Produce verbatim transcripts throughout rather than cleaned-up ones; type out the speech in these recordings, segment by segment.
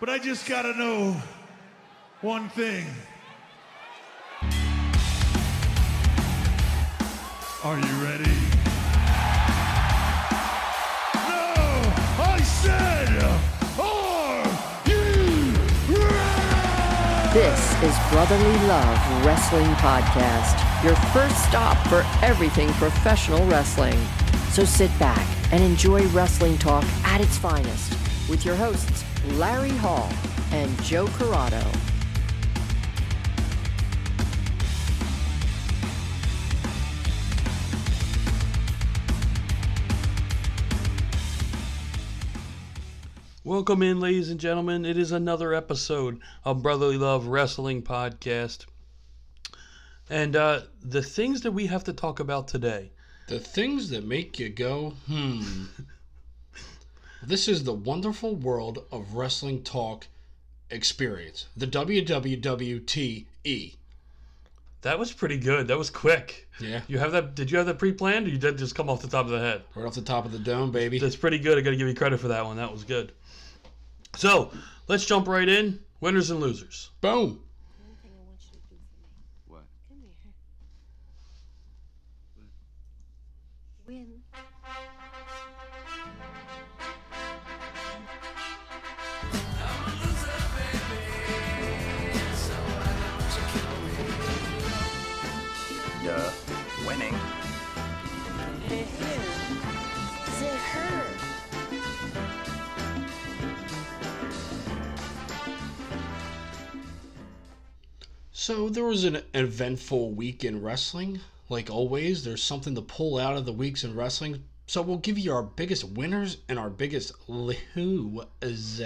But I just gotta know one thing. Are you ready? No! I said, are you ready? This is Brotherly Love Wrestling Podcast, your first stop for everything professional wrestling. So sit back and enjoy wrestling talk at its finest with your hosts, Larry Hall and Joe Corrado. Welcome in, ladies and gentlemen. It is another episode of Brotherly Love Wrestling Podcast. And uh, the things that we have to talk about today. The things that make you go, hmm. This is the wonderful world of wrestling talk experience. The W W T E. That was pretty good. That was quick. Yeah. You have that? Did you have that pre-planned, or you did just come off the top of the head? Right off the top of the dome, baby. That's pretty good. I got to give you credit for that one. That was good. So, let's jump right in. Winners and losers. Boom. What? Come here. Win. Duh. Winning. Say her. So there was an eventful week in wrestling. Like always, there's something to pull out of the weeks in wrestling. So we'll give you our biggest winners and our biggest losers.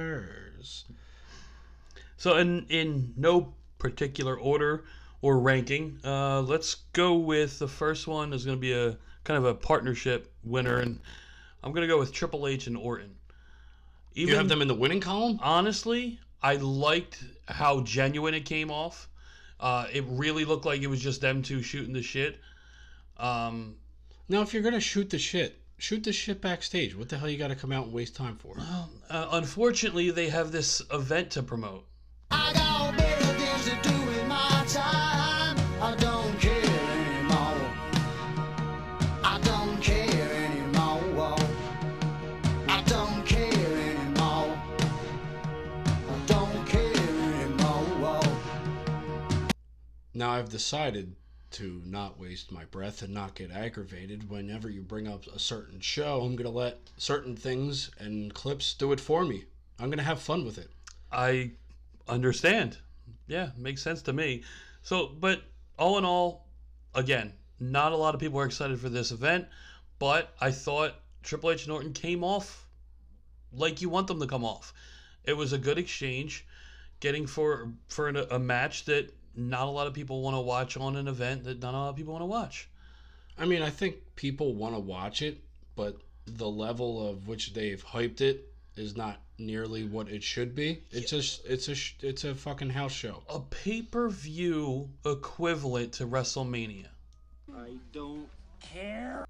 So, in, in no particular order or ranking, uh, let's go with the first one is going to be a kind of a partnership winner. And I'm going to go with Triple H and Orton. Even, You have them in the winning column? Honestly, I liked how genuine it came off. Uh, it really looked like it was just them two shooting the shit. Um, Now, if you're going to shoot the shit, shoot the shit backstage. What the hell you got to come out and waste time for? well, uh, unfortunately, they have this event to promote. I got better things to do with my time. I don't care anymore. I don't care anymore. I don't care anymore. I don't care anymore. Now, I've decided to not waste my breath and not get aggravated. Whenever you bring up a certain show, I'm going to let certain things and clips do it for me. I'm going to have fun with it. I understand. Yeah, makes sense to me. So, but all in all, again, not a lot of people are excited for this event, but I thought Triple H and Orton came off like you want them to come off. It was a good exchange, getting for for an, a match that not a lot of people want to watch on an event that not a lot of people want to watch. I mean, I think people want to watch it, but the level of which they've hyped it is not nearly what it should be. It's just it's a sh- it's a fucking house show. A pay-per-view equivalent to WrestleMania. I don't care.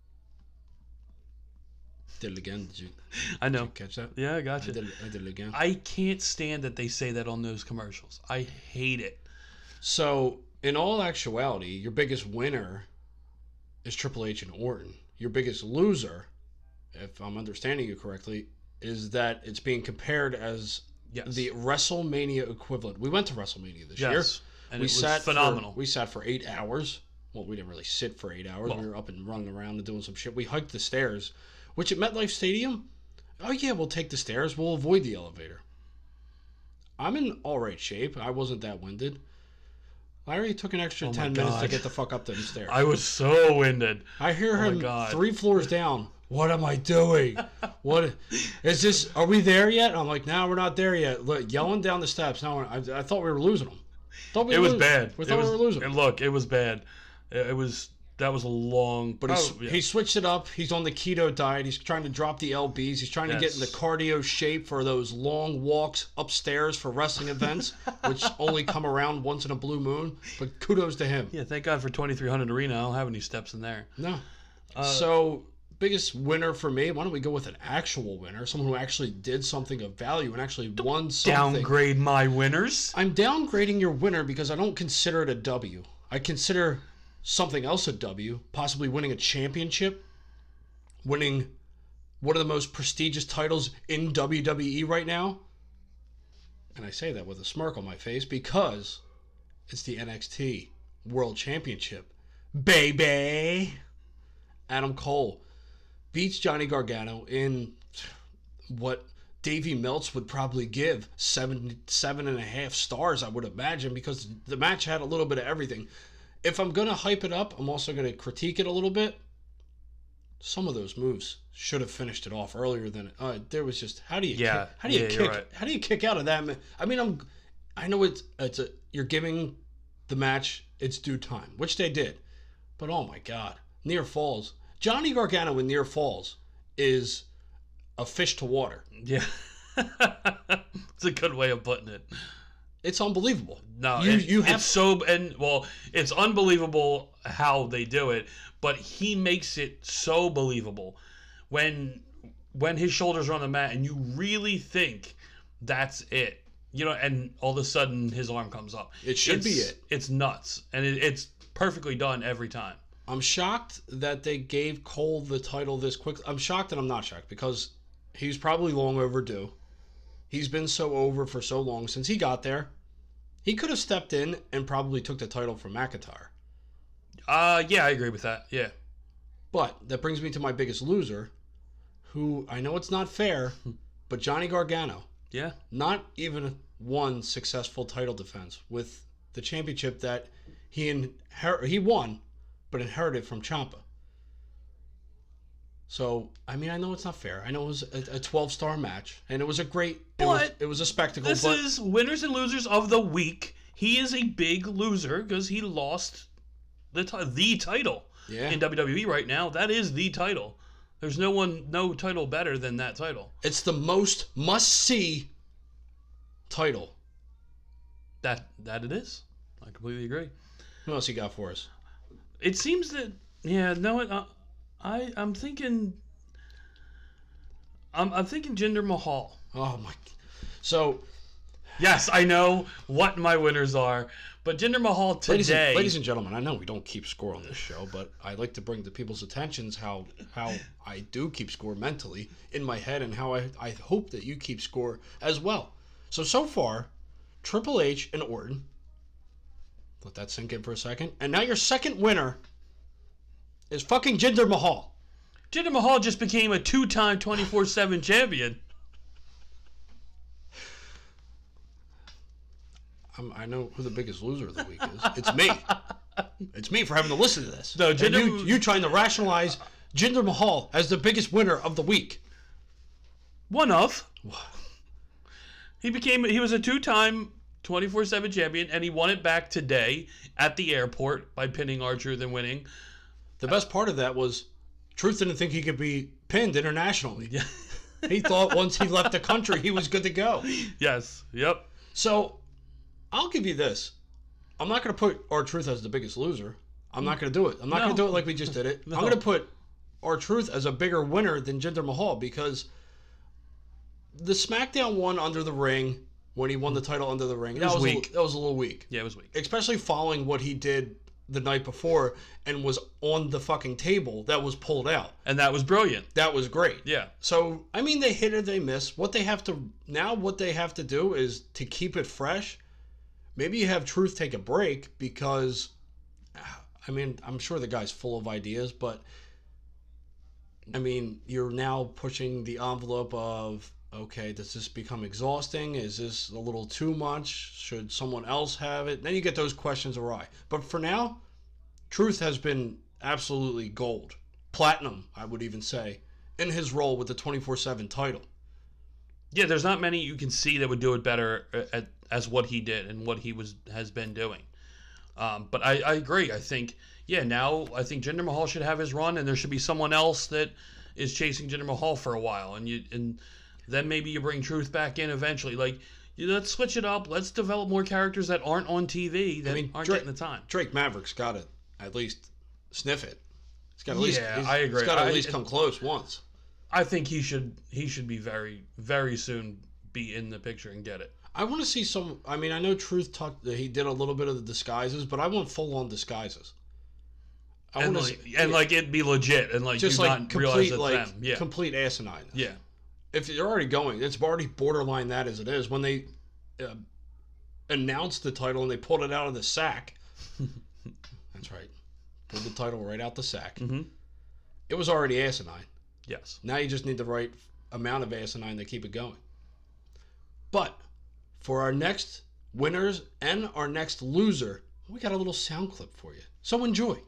Did it again? Did you, I know. did you catch that? Yeah, I I got you. did, it- I did it again. I can't stand that they say that on those commercials. I hate it. So, in all actuality, your biggest winner is Triple H and Orton. Your biggest loser, if I'm understanding you correctly, is that it's being compared as Yes. the WrestleMania equivalent. We went to WrestleMania this year. Yes. And we it was sat phenomenal. For, we sat for eight hours. Well, we didn't really sit for eight hours. Well- we were up and running around and doing some shit. We hiked the stairs, which at MetLife Stadium, oh yeah, we'll take the stairs. We'll avoid the elevator. I'm in all right shape. I wasn't that winded. Larry took an extra Oh my ten minutes to God. get the fuck up them stairs. I was so winded. I hear Oh my him God. three floors down. What am I doing? What is this? Are we there yet? I'm like, no, we're not there yet. Look, yelling down the steps. Now I, I thought we were losing them. Thought we It were was losing. bad. We It thought was, we were losing. and look, it was bad. It, it was that was a long. But he's, oh, yeah. he switched it up. He's on the keto diet. He's trying to drop the L Bs. He's trying to get in the Yes. cardio shape for those long walks upstairs for wrestling events, which only come around once in a blue moon. But kudos to him. yeah. Thank God for twenty-three hundred Arena. I don't have any steps in there. No. so biggest winner for me, why don't we go with an actual winner, someone who actually did something of value and actually won something. Downgrade my winners. I'm downgrading your winner because I don't consider it a W. I consider something else a W, possibly winning a championship, winning one of the most prestigious titles in W W E right now. And I say that with a smirk on my face because it's the N X T World Championship. Baby! Adam Cole beats Johnny Gargano in what Davey Meltz would probably give seven, seven and a half stars, I would imagine, because the match had a little bit of everything. If I'm going to hype it up, I'm also going to critique it a little bit. Some of those moves should have finished it off earlier than uh, there was just how do you Yeah, kick, how do you yeah, kick you're right. how do you kick out of that? ma- I mean, I'm I know it's it's a you're giving the match its due time, which they did, but oh my god, near falls. Johnny Gargano in near falls is a fish to water. Yeah. It's a good way of putting it. It's unbelievable. No, you it- you have it's so and well, it's unbelievable how they do it, but he makes it so believable when when his shoulders are on the mat and you really think that's it. You know, and all of a sudden his arm comes up. It should be It's- it. It's nuts, and it, it's perfectly done every time. I'm shocked that they gave Cole the title this quick. I'm shocked and I'm not shocked because he's probably long overdue. He's been so over for so long since he got there. He could have stepped in and probably took the title from McIntyre. Uh, yeah, I agree with that. Yeah. But that brings me to my biggest loser, who I know it's not fair, but Johnny Gargano. Yeah. Not even one successful title defense with the championship that he inher- he won, but inherited from Ciampa. So, I mean, I know it's not fair. I know it was a twelve-star match, and it was a great, it was, But it was a spectacle. This but is winners and losers of the week. He is a big loser because he lost the ti- the title Yeah. in W W E right now. That is the title. There's no one, no title better than that title. it's the most must-see title. That that it is. I completely agree. What else you got for us? It seems that yeah, no, it, uh, I I'm thinking. I'm I'm thinking Jinder Mahal. Oh my! So, Yes, I know what my winners are, but Jinder Mahal ladies today. and, ladies and gentlemen, I know we don't keep score on this show, but I like to bring to people's attentions how how I do keep score mentally in my head, and how I I hope that you keep score as well. So so far, Triple H and Orton. Let that sink in for a second. And now your second winner is fucking Jinder Mahal. Jinder Mahal just became a two-time twenty-four seven champion. I'm, I know who the biggest loser of the week is. It's me. It's me for having to listen to this. No, And Jinder- you, you trying to rationalize Jinder Mahal as the biggest winner of the week. One of. He became. He was a two-time twenty-four seven champion, and he won it back today at the airport by pinning Archer, then winning. The best part of that was Truth didn't think he could be pinned internationally. He thought once he left the country, he was good to go. Yes. Yep. So, I'll give you this. I'm not going to put R-Truth as the biggest loser. I'm not going to do it. I'm not No. going to do it like we just did it. No. I'm going to put R-Truth as a bigger winner than Jinder Mahal because the SmackDown one under the ring, when he won the title under the ring, that was was, weak. A, that was a little weak. Yeah, it was weak. Especially following what he did the night before and was on the fucking table that was pulled out. And that was brilliant. That was great. Yeah. So, I mean, they hit or they miss. What they have to, now what they have to do is to keep it fresh. Maybe you have Truth take a break because, I mean, I'm sure the guy's full of ideas, but, I mean, you're now pushing the envelope of, okay, does this become exhausting? Is this a little too much? Should someone else have it? Then you get those questions awry. But for now, Truth has been absolutely gold. Platinum, I would even say, in his role with the twenty-four seven title. Yeah, there's not many you can see that would do it better at, as what he did and what he was has been doing. Um, but I, I agree. I think, yeah, now I think Jinder Mahal should have his run, and there should be someone else that is chasing Jinder Mahal for a while, and you and then maybe you bring Truth back in eventually. Like, you, let's switch it up. Let's develop more characters that aren't on T V that I mean, aren't Drake, getting the time. Drake Maverick's got to at least sniff it. He's got at least, Yeah, he's- I agree. He's got to at I- least come close once. I think he should he should be very very soon be in the picture and get it. I want to see some. I mean, I know Truth talked. He did a little bit of the disguises, but I want full on disguises. I And want like, to and like it be legit and like just you like not realize complete it's like them. Yeah, complete asinine. yeah. If you're already going, it's already borderline that as it is. When they uh, announced the title and they pulled it out of the sack. That's right. Pulled the title right out the sack. Mm-hmm. It was already asinine. Yes. Now you just need the right amount of asinine to keep it going. But for our next winners and our next loser, we got a little sound clip for you. So enjoy.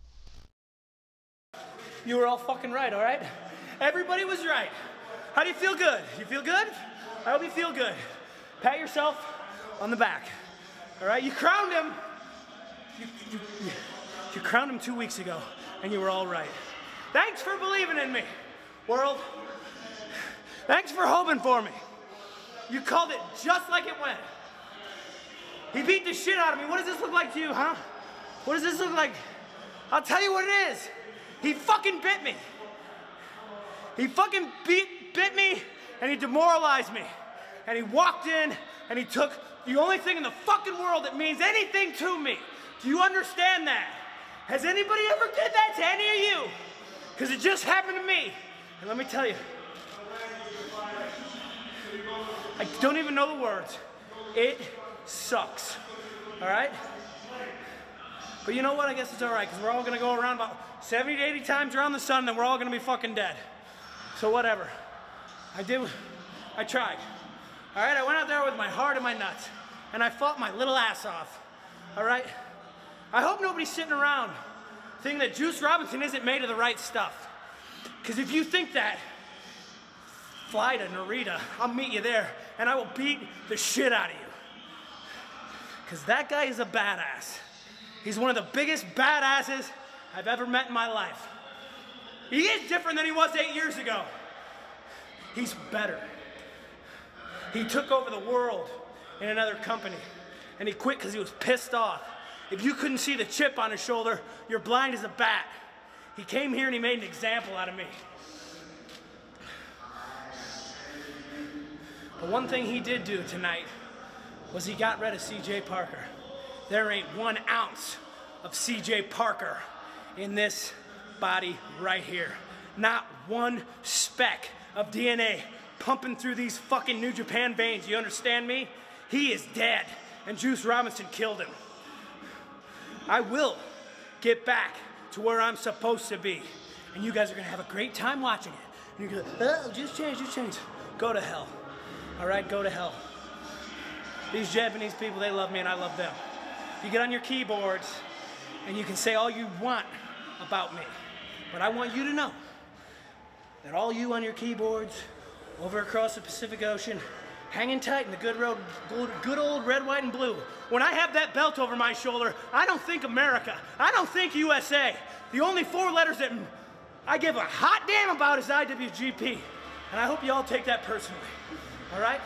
You were all fucking right, all right? Everybody was right. How do you feel good? You feel good? I hope you feel good. Pat yourself on the back, all right? You crowned him. You, you, you, you crowned him two weeks ago, and you were all right. Thanks for believing in me, world. Thanks for hoping for me. You called it just like it went. He beat the shit out of me. What does this look like to you, huh? What does this look like? I'll tell you what it is. He fucking bit me. He fucking beat, bit me, and he demoralized me. And he walked in, and he took the only thing in the fucking world that means anything to me. Do you understand that? Has anybody ever did that to any of you? Because it just happened to me. And let me tell you, I don't even know the words. It sucks, all right? But you know what? I guess it's all right, because we're all going to go around about seventy to eighty times around the sun, then we're all going to be fucking dead. So whatever. I did, I tried. All right, I went out there with my heart and my nuts, and I fought my little ass off, all right? I hope nobody's sitting around thinking that Juice Robinson isn't made of the right stuff. Because if you think that, fly to Narita, I'll meet you there, and I will beat the shit out of you. Because that guy is a badass. He's one of the biggest badasses I've ever met in my life. He is different than he was eight years ago. He's better. He took over the world in another company, and he quit because he was pissed off. If you couldn't see the chip on his shoulder, you're blind as a bat. He came here and he made an example out of me. But one thing he did do tonight was he got rid of C J Parker. There ain't one ounce of C J Parker in this body right here. Not one speck of D N A pumping through these fucking New Japan veins. You understand me? He is dead, and Juice Robinson killed him. I will get back to where I'm supposed to be, and you guys are gonna have a great time watching it. And you're gonna, oh, just change, just change. Go to hell. All right, go to hell. These Japanese people, they love me and I love them. You get on your keyboards and you can say all you want about me, but I want you to know that all you on your keyboards over across the Pacific Ocean, hanging tight in the good, road, good old red, white, and blue. When I have that belt over my shoulder, I don't think America. I don't think U S A. The only four letters that I give a hot damn about is I W G P. And I hope you all take that personally. All right?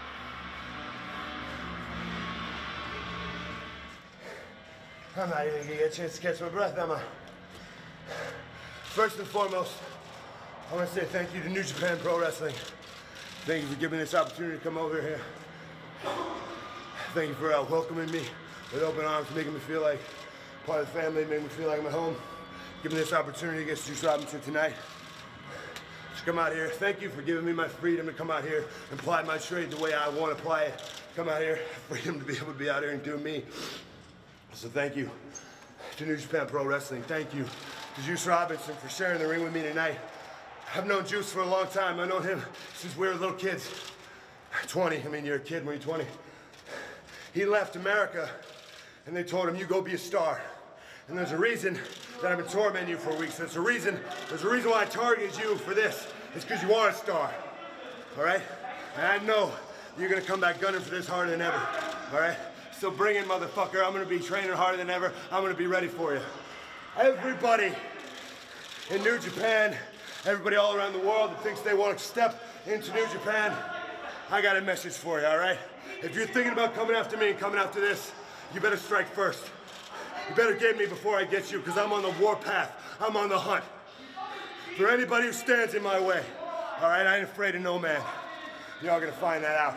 I'm not even gonna get a chance to catch my breath, am I? First and foremost, I want to say thank you to New Japan Pro Wrestling. Thank you for giving me this opportunity to come over here. Thank you for uh, welcoming me with open arms, making me feel like part of the family, making me feel like I'm at home. Giving me this opportunity against Juice Robinson tonight to come out here. Thank you for giving me my freedom to come out here and apply my trade the way I want to apply it. Come out here, freedom to be able to be out here and do me. So thank you to New Japan Pro Wrestling. Thank you to Juice Robinson for sharing the ring with me tonight. I've known Juice for a long time. I've known him since we were little kids. twenty, I mean, you're a kid when you're twenty. He left America and they told him, you go be a star. And there's a reason that I've been tormenting you for weeks. There's a reason, there's a reason why I targeted you for this. It's because you are a star, all right? And I know you're gonna come back gunning for this harder than ever, all right? So bring it, motherfucker. I'm gonna be training harder than ever. I'm gonna be ready for you. Everybody in New Japan, everybody all around the world that thinks they want to step into New Japan, I got a message for you, all right? If you're thinking about coming after me and coming after this, you better strike first. You better get me before I get you, because I'm on the warpath. I'm on the hunt for anybody who stands in my way. All right, I ain't afraid of no man. Y'all gonna find that out.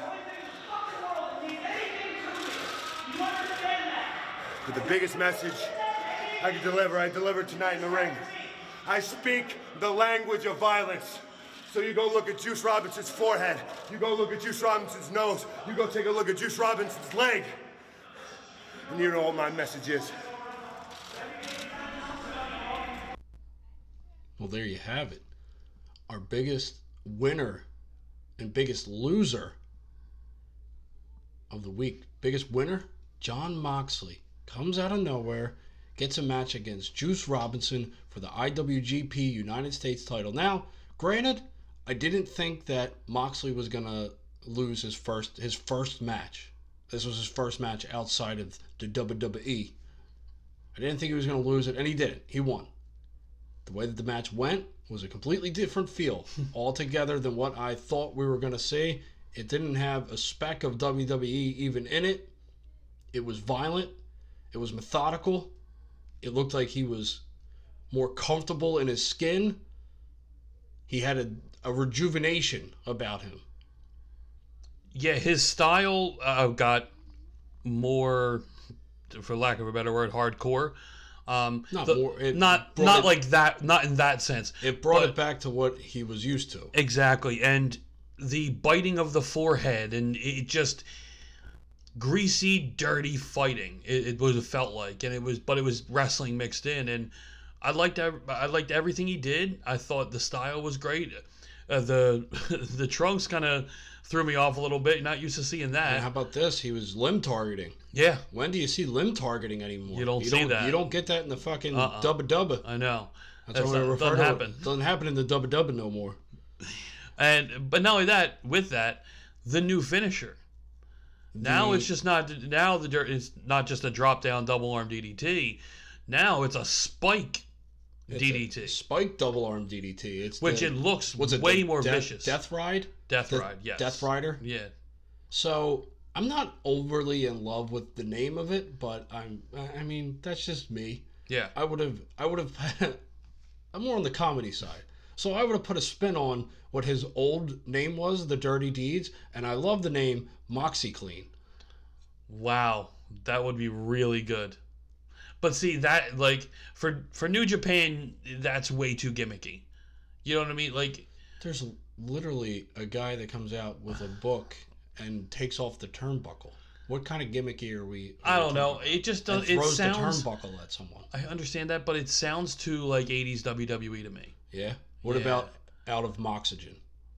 But the biggest message I can deliver, I deliver tonight in the ring. I speak the language of violence. So you go look at Juice Robinson's forehead. You go look at Juice Robinson's nose. You go take a look at Juice Robinson's leg. And you know what my message is. Well, there you have it. Our biggest winner and biggest loser of the week. Biggest winner, Jon Moxley, comes out of nowhere, gets a match against Juice Robinson for the I W G P United States title. Now, granted, I didn't think that Moxley was going to lose his first his first match. This was his first match outside of the W W E. I didn't think he was going to lose it, and he didn't. He won. The way that the match went was a completely different feel altogether than what I thought we were going to see. It didn't have a speck of W W E even in it. It was violent. It was methodical. It looked like he was more comfortable in his skin. He had a, a rejuvenation about him. Yeah, his style uh, got more, for lack of a better word, hardcore. Um, Not the, more. It not brought not it- like that. Not in that sense. It brought but- it back to what he was used to. Exactly, and the biting of the forehead, and it just greasy, dirty fighting. It, it was it felt like, and it was, but it was wrestling mixed in, and I liked ev- I liked everything he did. I thought the style was great. Uh, the the trunks kind of threw me off a little bit. Not used to seeing And that. how about this? He was limb targeting. Yeah, When do you see limb targeting anymore? You don't see that. You don't get that in the fucking Uh-uh. dubba dubba. I know. That's, That's what we not- refer doesn't to happen. it. Doesn't happen in the dubba dubba no more. And but not only that, with that, the new finisher. Now The- it's just not. Now the dirt is not just a drop down double arm D D T. Now it's a spike It's D D T, a spike double arm D D T. It's which the, it looks what's it, way the more death, vicious. Death Ride? Death The- Ride, yes. Death Rider? Yeah. So I'm not overly in love with the name of it, but I'm. I mean, that's just me. Yeah. I would have. I would have. I'm more on the comedy side, so I would have put a spin on what his old name was, the Dirty Deeds, and I love the name Moxie Clean. Wow, that would be really good. But see that like for for New Japan, that's way too gimmicky. You know what I mean? Like There's literally a guy that comes out with a book and takes off the turnbuckle. What kind of gimmicky are we? Are I we don't know. talking about? It just And does. It throws sounds. the turnbuckle at someone. I understand that, but it sounds too like eighties W W E to me. Yeah. What Yeah. about out of Moxygen?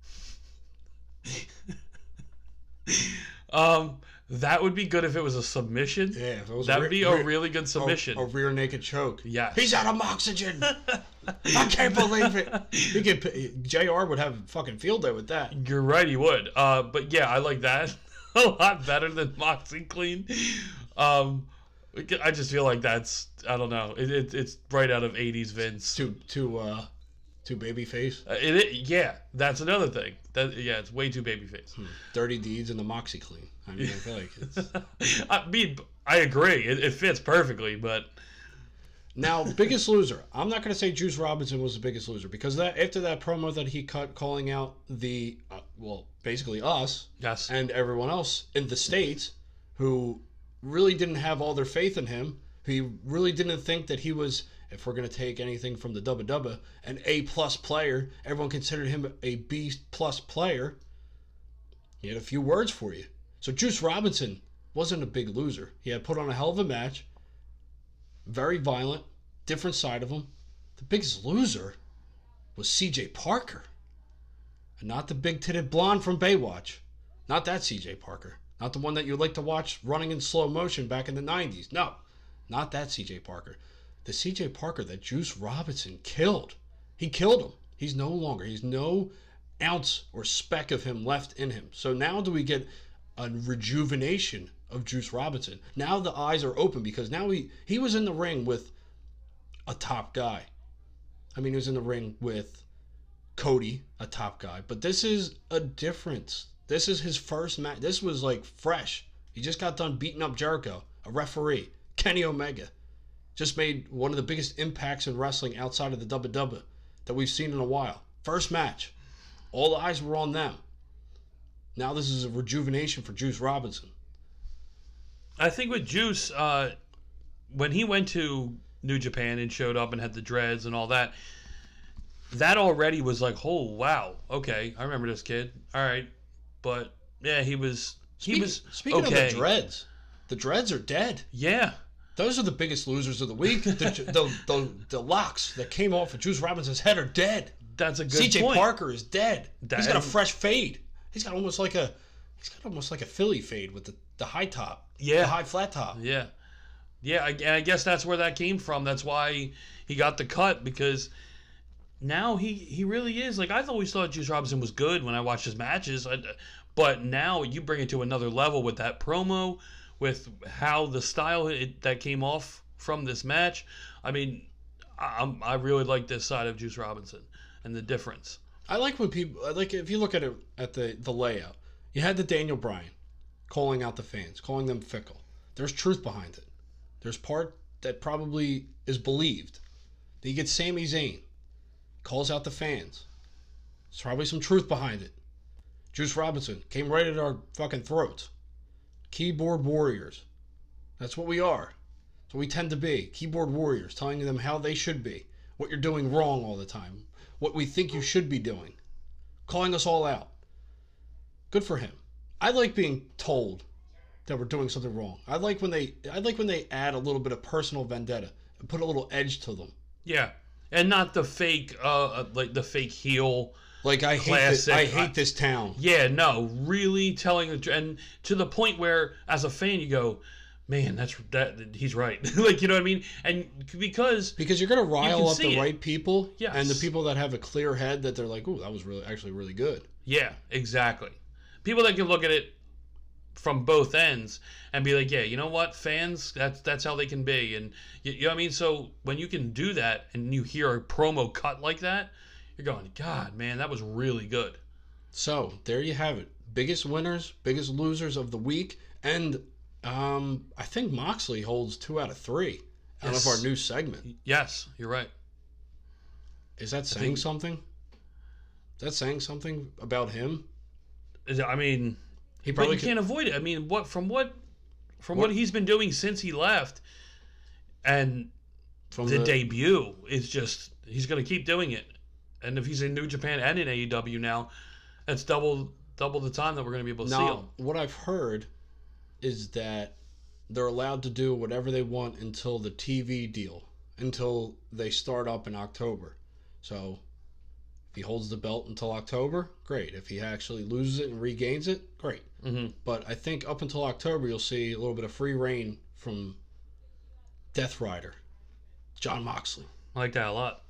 Um, that would be good if it was a submission. Yeah, if it was that a would re- be a re- really good submission. A, a rear naked choke. Yes. He's out of Moxygen. I can't believe it. He could. J R would have a fucking field day with that. You're right, he would. Uh, but yeah, I like that a lot better than Moxie Clean. Um, I just feel like that's I don't know. It, it it's right out of eighties Vince. Too too uh too baby face. Uh, it, it yeah, that's another thing. That yeah, it's way too babyface. Dirty Deeds and the Moxie Clean. I mean, I feel like it's. I mean, I agree. It, it fits perfectly, but Now, biggest loser. I'm not going to say Juice Robinson was the biggest loser because that after that promo that he cut calling out the uh, well, basically us yes, and everyone else in the States who really didn't have all their faith in him. He really didn't think that he was, if we're going to take anything from the Dubba Dubba, an A plus player. Everyone considered him a B plus player. He had a few words for you. So Juice Robinson wasn't a big loser. He had put on a hell of a match. Very violent, different side of him. The biggest loser was C J Parker. And not the big-titted blonde from Baywatch. Not that C J Parker. Not the one that you like to watch running in slow motion back in the nineties. No, not that C J Parker. The C J Parker that Juice Robinson killed. He killed him. He's no longer. He's no ounce or speck of him left in him. So now do we get a rejuvenation of Juice Robinson? Now the eyes are open because now he, he was in the ring with a top guy. I mean, he was in the ring with Cody, a top guy. But this is a difference. This is his first match. This was like fresh. He just got done beating up Jericho, a referee, Kenny Omega. just made one of the biggest impacts in wrestling outside of the W W E that we've seen in a while. First match. All the eyes were on them. Now this is a rejuvenation for Juice Robinson. I think with Juice, uh, when he went to New Japan and showed up and had the dreads and all that, that already was like, oh, wow, okay, I remember this kid. All right. But, yeah, he was he Speaking, was speaking okay. of the dreads, the dreads are dead. Yeah. Those are the biggest losers of the week. The, the, the, the locks that came off of Juice Robinson's head are dead. That's a good C J point. Parker is dead. That- He's got a fresh fade. He's got almost like a he's got almost like a Philly fade with the, the high top. Yeah. The high flat top. Yeah. Yeah, I, and I guess that's where that came from. That's why he got the cut, because now he, he really is. Like, I've always thought Juice Robinson was good when I watched his matches. I, but now you bring it to another level with that promo, with how the style it, that came off from this match. I mean, I, I'm, I really like this side of Juice Robinson and the difference. I like when people I like if you look at it at the, the layout. You had the Daniel Bryan calling out the fans, calling them fickle. There's truth behind it. There's part that probably is believed. Then you get Sami Zayn, calls out the fans. There's probably some truth behind it. Juice Robinson came right at our fucking throats. Keyboard warriors. That's what we are. That's what we tend to be. Keyboard warriors, telling them how they should be. What you're doing wrong all the time. What we think you should be doing. Calling us all out. Good for him. I like being told that we're doing something wrong. I like when they I like when they add a little bit of personal vendetta and put a little edge to them. Yeah. And not the fake, uh, like the fake heel. Like, I hate this, I hate this town. Yeah, no, really telling the tr- and to the point where, as a fan, you go, man, that's that. He's right. Like, you know what I mean? And because because you're gonna rile up the it. right people, Yes. and the people that have a clear head that they're like, "Ooh, that was really actually really good." Yeah, exactly. People that can look at it from both ends and be like, yeah, you know what, fans, that's that's how they can be, and you, you know what I mean. So when you can do that and you hear a promo cut like that, you're going, God, man, that was really good. So there you have it. Biggest winners, biggest losers of the week, and um, I think Moxley holds two out of three out Yes. of our new segment. Yes, you're right. Is that saying think- something? Is that saying something about him? Is it- I mean, He but probably you could- can't avoid it. I mean, what from what from What- what, he's been doing since he left, and from the, debut is just he's going to keep doing it. And if he's in New Japan and in A E W now, that's double double the time that we're going to be able to see him. Now, what I've heard is that they're allowed to do whatever they want until the T V deal, until they start up in October. So if he holds the belt until October, great. If he actually loses it and regains it, great. Mm-hmm. But I think up until October, you'll see a little bit of free reign from Death Rider, Jon Moxley. I like that a lot.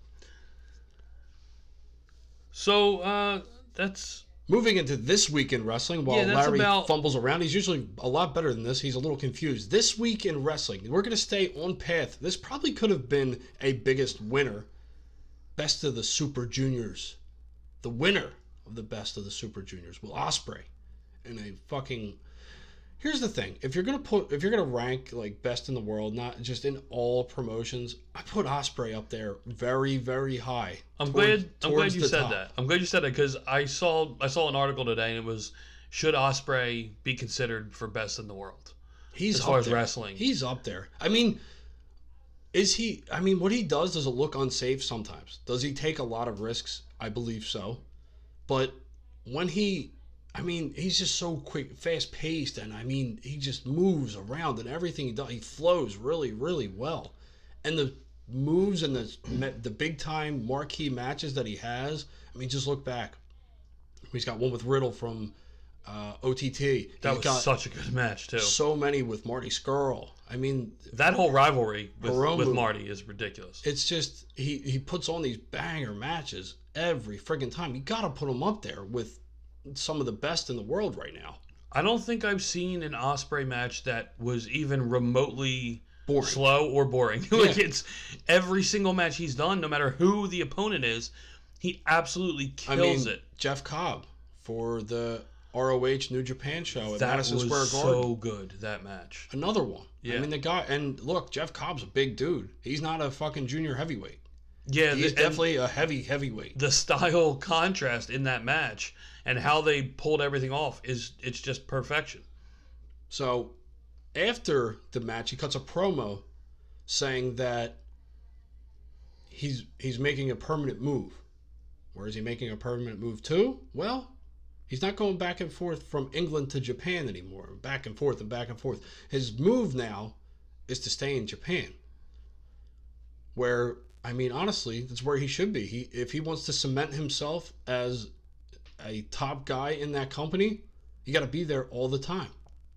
So uh, that's Moving into this week in wrestling, while Yeah, that's Larry about- fumbles around, he's usually a lot better than this. He's a little confused. This week in wrestling, we're going to stay on path. This probably could have been a biggest winner. Best of the Super Juniors. The winner of the Best of the Super Juniors, Will Ospreay, in a fucking... Here's the thing. If you're going to put, if you're going to rank like best in the world, not just in all promotions, I put Ospreay up there very, very high. I'm toward- glad. I'm glad towards you the said top. that. I'm glad you said that because I saw I saw an article today and it was, should Ospreay be considered for best in the world? He's as up far as there. wrestling. He's up there. I mean, is he? I mean, what he does does it look unsafe sometimes? Does he take a lot of risks? I believe so. But when he, I mean, he's just so quick, fast paced, and I mean, he just moves around and everything he does, he flows really, really well. And the moves and the the big time marquee matches that he has. I mean, just look back. He's got one with Riddle from uh, O T T. That He's was got such a good match too. so many with Marty Scurll. I mean, That whole rivalry with, Hiromu. with Marty is ridiculous. it's just he he puts on these banger matches every friggin' time. You gotta put him up there with some of the best in the world right now. I don't think I've seen an Ospreay match that was even remotely Boring. slow or boring. Like Yeah. it's every single match he's done, no matter who the opponent is, he absolutely I kills mean, it. Jeff Cobb for the R O H New Japan show at That Madison was Square Garden. so good, that match. Another one. Yeah. I mean, the guy, and look, Jeff Cobb's a big dude. He's not a fucking junior heavyweight. Yeah, He's the, definitely a heavy heavyweight. The style contrast in that match and how they pulled everything off is it's just perfection. So, after the match, he cuts a promo saying that he's he's making a permanent move. Where is he making a permanent move to? Well, he's not going back and forth from England to Japan anymore. Back and forth and back and forth. His move now is to stay in Japan. Where, I mean, honestly, that's where he should be. He if he wants to cement himself as a top guy in that company, you got to be there all the time.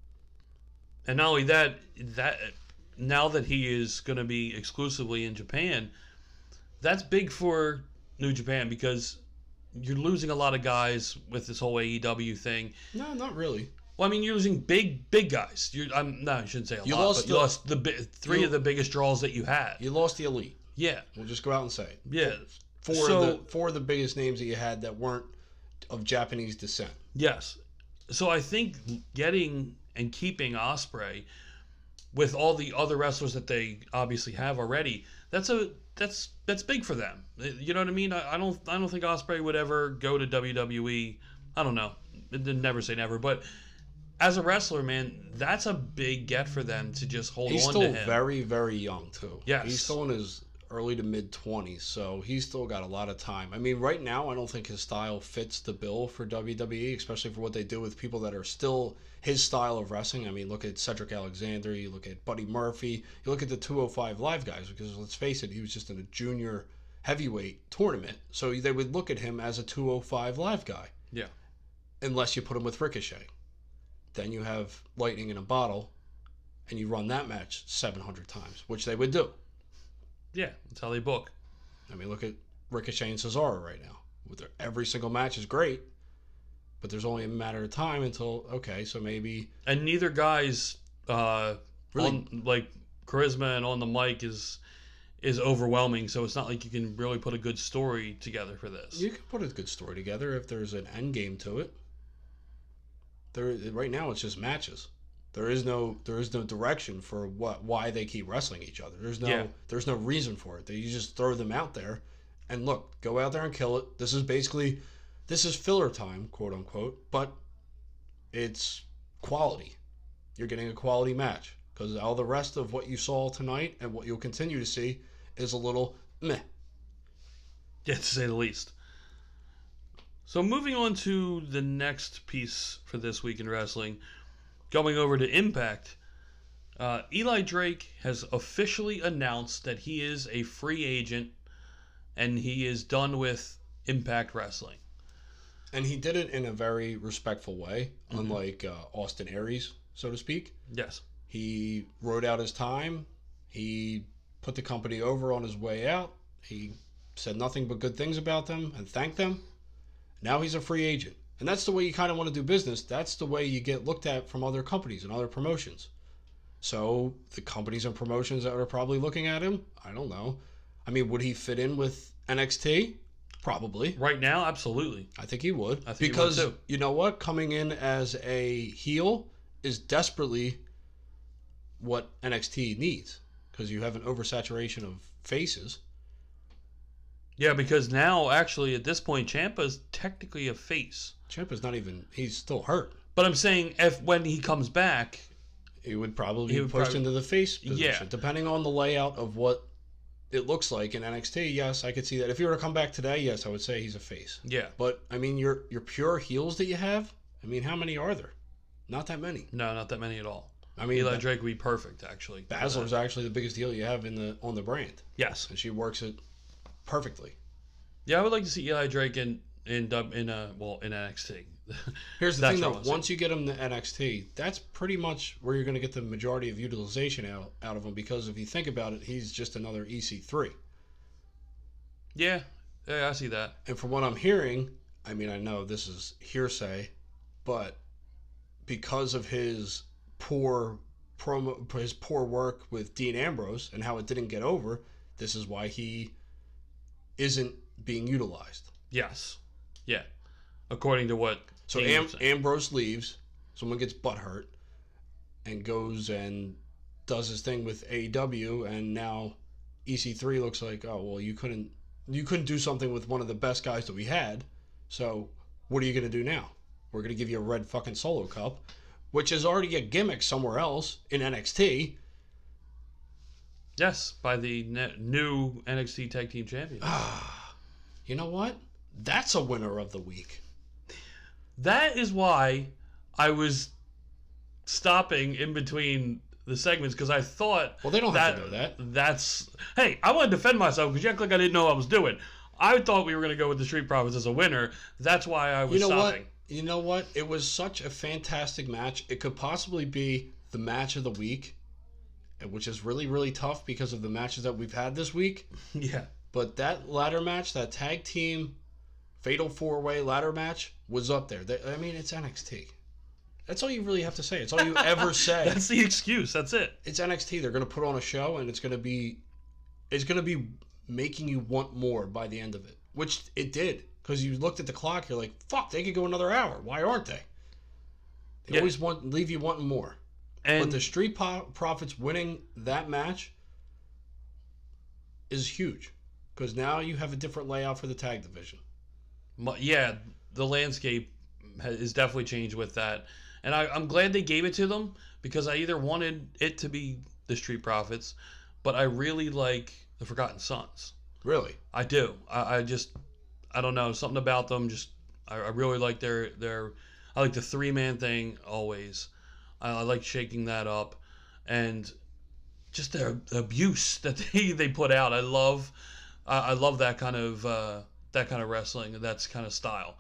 And not only that, that now that he is going to be exclusively in Japan, that's big for New Japan because you're losing a lot of guys with this whole A E W thing. No, not really. Well, I mean, you're losing big, big guys. You're, I'm no, I shouldn't say a You lot, lost but you the- lost the bi- three you- of the biggest draws that you had. You lost the elite. Yeah, We'll just go out and say it. yeah. Four So- of the four of the biggest names that you had that weren't of Japanese descent. Yes. So I think getting and keeping Ospreay with all the other wrestlers that they obviously have already, that's a that's that's big for them. You know what I mean? I, I don't I don't think Ospreay would ever go to W W E. I don't know. Never say never, but as a wrestler, man, that's a big get for them to just hold He's on still to him. very, very young too. Yes. He's still in his early to mid twenties, so he's still got a lot of time. I mean, right now, I don't think his style fits the bill for W W E, especially for what they do with people that are still his style of wrestling. I mean, look at Cedric Alexander, you look at Buddy Murphy, you look at the two oh five Live guys, because let's face it, he was just in a junior heavyweight tournament, so they would look at him as a two oh five Live guy. Yeah. Unless you put him with Ricochet. Then you have lightning in a bottle, and you run that match seven hundred times, which they would do. Yeah, that's how they book. I mean, look at Ricochet and Cesaro right now. With their, every single match is great, but there's only a matter of time until, okay, so maybe... And neither guy's uh, Really? on, like charisma and on the mic is is overwhelming. So it's not like you can really put a good story together for this. You can put a good story together if there's an end game to it. There, right now, it's just matches. There is no, there is no direction for what, why they keep wrestling each other. There's no, Yeah. there's no reason for it. You just throw them out there, and look, go out there and kill it. This is basically, this is filler time, quote unquote, but it's quality. You're getting a quality match because all the rest of what you saw tonight and what you'll continue to see is a little meh. Yeah, to say the least. So moving on to the next piece for this week in wrestling, going over to Impact, uh, Eli Drake has officially announced that he is a free agent and he is done with Impact Wrestling. And he did it in a very respectful way, mm-hmm. unlike uh, Austin Aries, so to speak. Yes. He wrote out his time. He put the company over on his way out. He said nothing but good things about them and thanked them. Now he's a free agent. And that's the way you kind of want to do business. That's the way you get looked at from other companies and other promotions. So the companies and promotions that are probably looking at him, I don't know. I mean, would he fit in with N X T? Probably. Right now, absolutely. I think he would. I think because, he would too. You know what? Coming in as a heel is desperately what N X T needs. Because you have an oversaturation of faces. Yeah, because now, actually, at this point, Ciampa's technically a face. Ciampa's not even... He's still hurt. But I'm saying, if when he comes back... He would probably he be would pushed probably, into the face position. Yeah. Depending on the layout of what it looks like in N X T, yes, I could see that. If he were to come back today, yes, I would say he's a face. Yeah. But, I mean, your your pure heels that you have, I mean, how many are there? Not that many. No, not that many at all. I mean, Eli ba- Drake would be perfect, actually. Baszler's actually the biggest heel you have in the on the brand. Yes. And she works it perfectly. Yeah, I would like to see Eli Drake in in dub in uh well in N X T. Here's the That's thing what I though, wanna see. once you get him to N X T, that's pretty much where you're going to get the majority of utilization out out of him, because if you think about it, he's just another E C three. Yeah, yeah, I see that. And from what I'm hearing, I mean, I know this is hearsay, but because of his poor promo, his poor work with Dean Ambrose and how it didn't get over, this is why he isn't being utilized. Yes. Yeah. According to what So Am- Ambrose leaves. Someone gets butt hurt and goes and does his thing with A E W, and now E C three looks like, oh well, you couldn't you couldn't do something with one of the best guys that we had. So what are you gonna do now? We're gonna give you a red fucking Solo Cup, which is already a gimmick somewhere else in N X T. Yes, by the ne- new N X T Tag Team Champions. Ah, you know what? That's a winner of the week. That is why I was stopping in between the segments, because I thought, well, they don't that, have to know that. That's hey, I want to defend myself because you act like I didn't know what I was doing. I thought we were going to go with the Street Profits as a winner. That's why I was you know stopping. What? You know what? It was such a fantastic match. It could possibly be the match of the week, which is really, really tough because of the matches that we've had this week. Yeah. But that ladder match, that tag team fatal four-way ladder match was up there. I mean, it's N X T. That's all you really have to say. It's all you ever say. That's the excuse. That's it. It's N X T. They're going to put on a show, and it's going to be, it's going to be making you want more by the end of it, which it did. Because you looked at the clock, you're like, fuck, they could go another hour. Why aren't they? They yeah. always want leave you wanting more. And but the Street Profits winning that match is huge. Because now you have a different layout for the tag division. Yeah, the landscape has definitely changed with that. And I, I'm glad they gave it to them, because I either wanted it to be the Street Profits, but I really like the Forgotten Sons. Really? I do. I, I just, I don't know, something about them. Just, I, I really like their, their, I like the three-man thing always. I, I like shaking that up. And just their abuse that they, they put out. I love, I, I love that kind of, uh, that kind of wrestling, that's kind of style.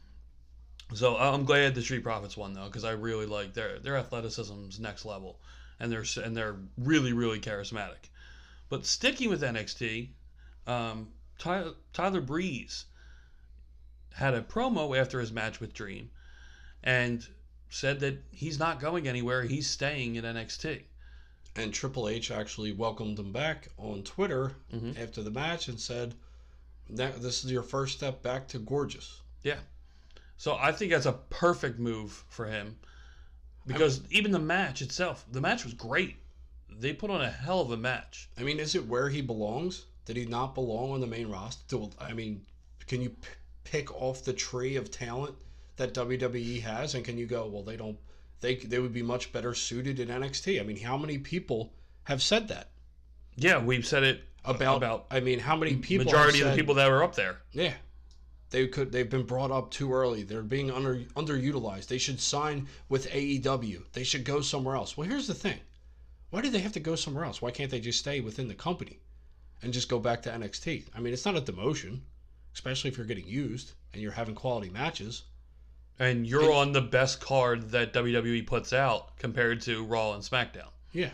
So I'm glad the Street Profits won, though, because I really like their their athleticism's next level, and they're and they're really really charismatic. But sticking with N X T, um, Tyler, Tyler Breeze had a promo after his match with Dream, and said that he's not going anywhere. He's staying at N X T. And Triple H actually welcomed him back on Twitter mm-hmm. after the match and said, that this is your first step back to gorgeous. Yeah. So I think that's a perfect move for him, because I mean, even the match itself, the match was great. They put on a hell of a match. I mean, is it where he belongs? Did he not belong on the main roster? I mean, can you p- pick off the tree of talent that W W E has, and can you go, well, they don't, they they would be much better suited in N X T? I mean, how many people have said that? Yeah, we've said it about. about I mean, how many people? Majority have said, of the people that were up there. Yeah. They could. They've been brought up too early. They're being under underutilized. They should sign with A E W. They should go somewhere else. Well, here's the thing: why do they have to go somewhere else? Why can't they just stay within the company and just go back to N X T? I mean, it's not a demotion, especially if you're getting used and you're having quality matches. And you're and, on the best card that W W E puts out compared to Raw and SmackDown. Yeah.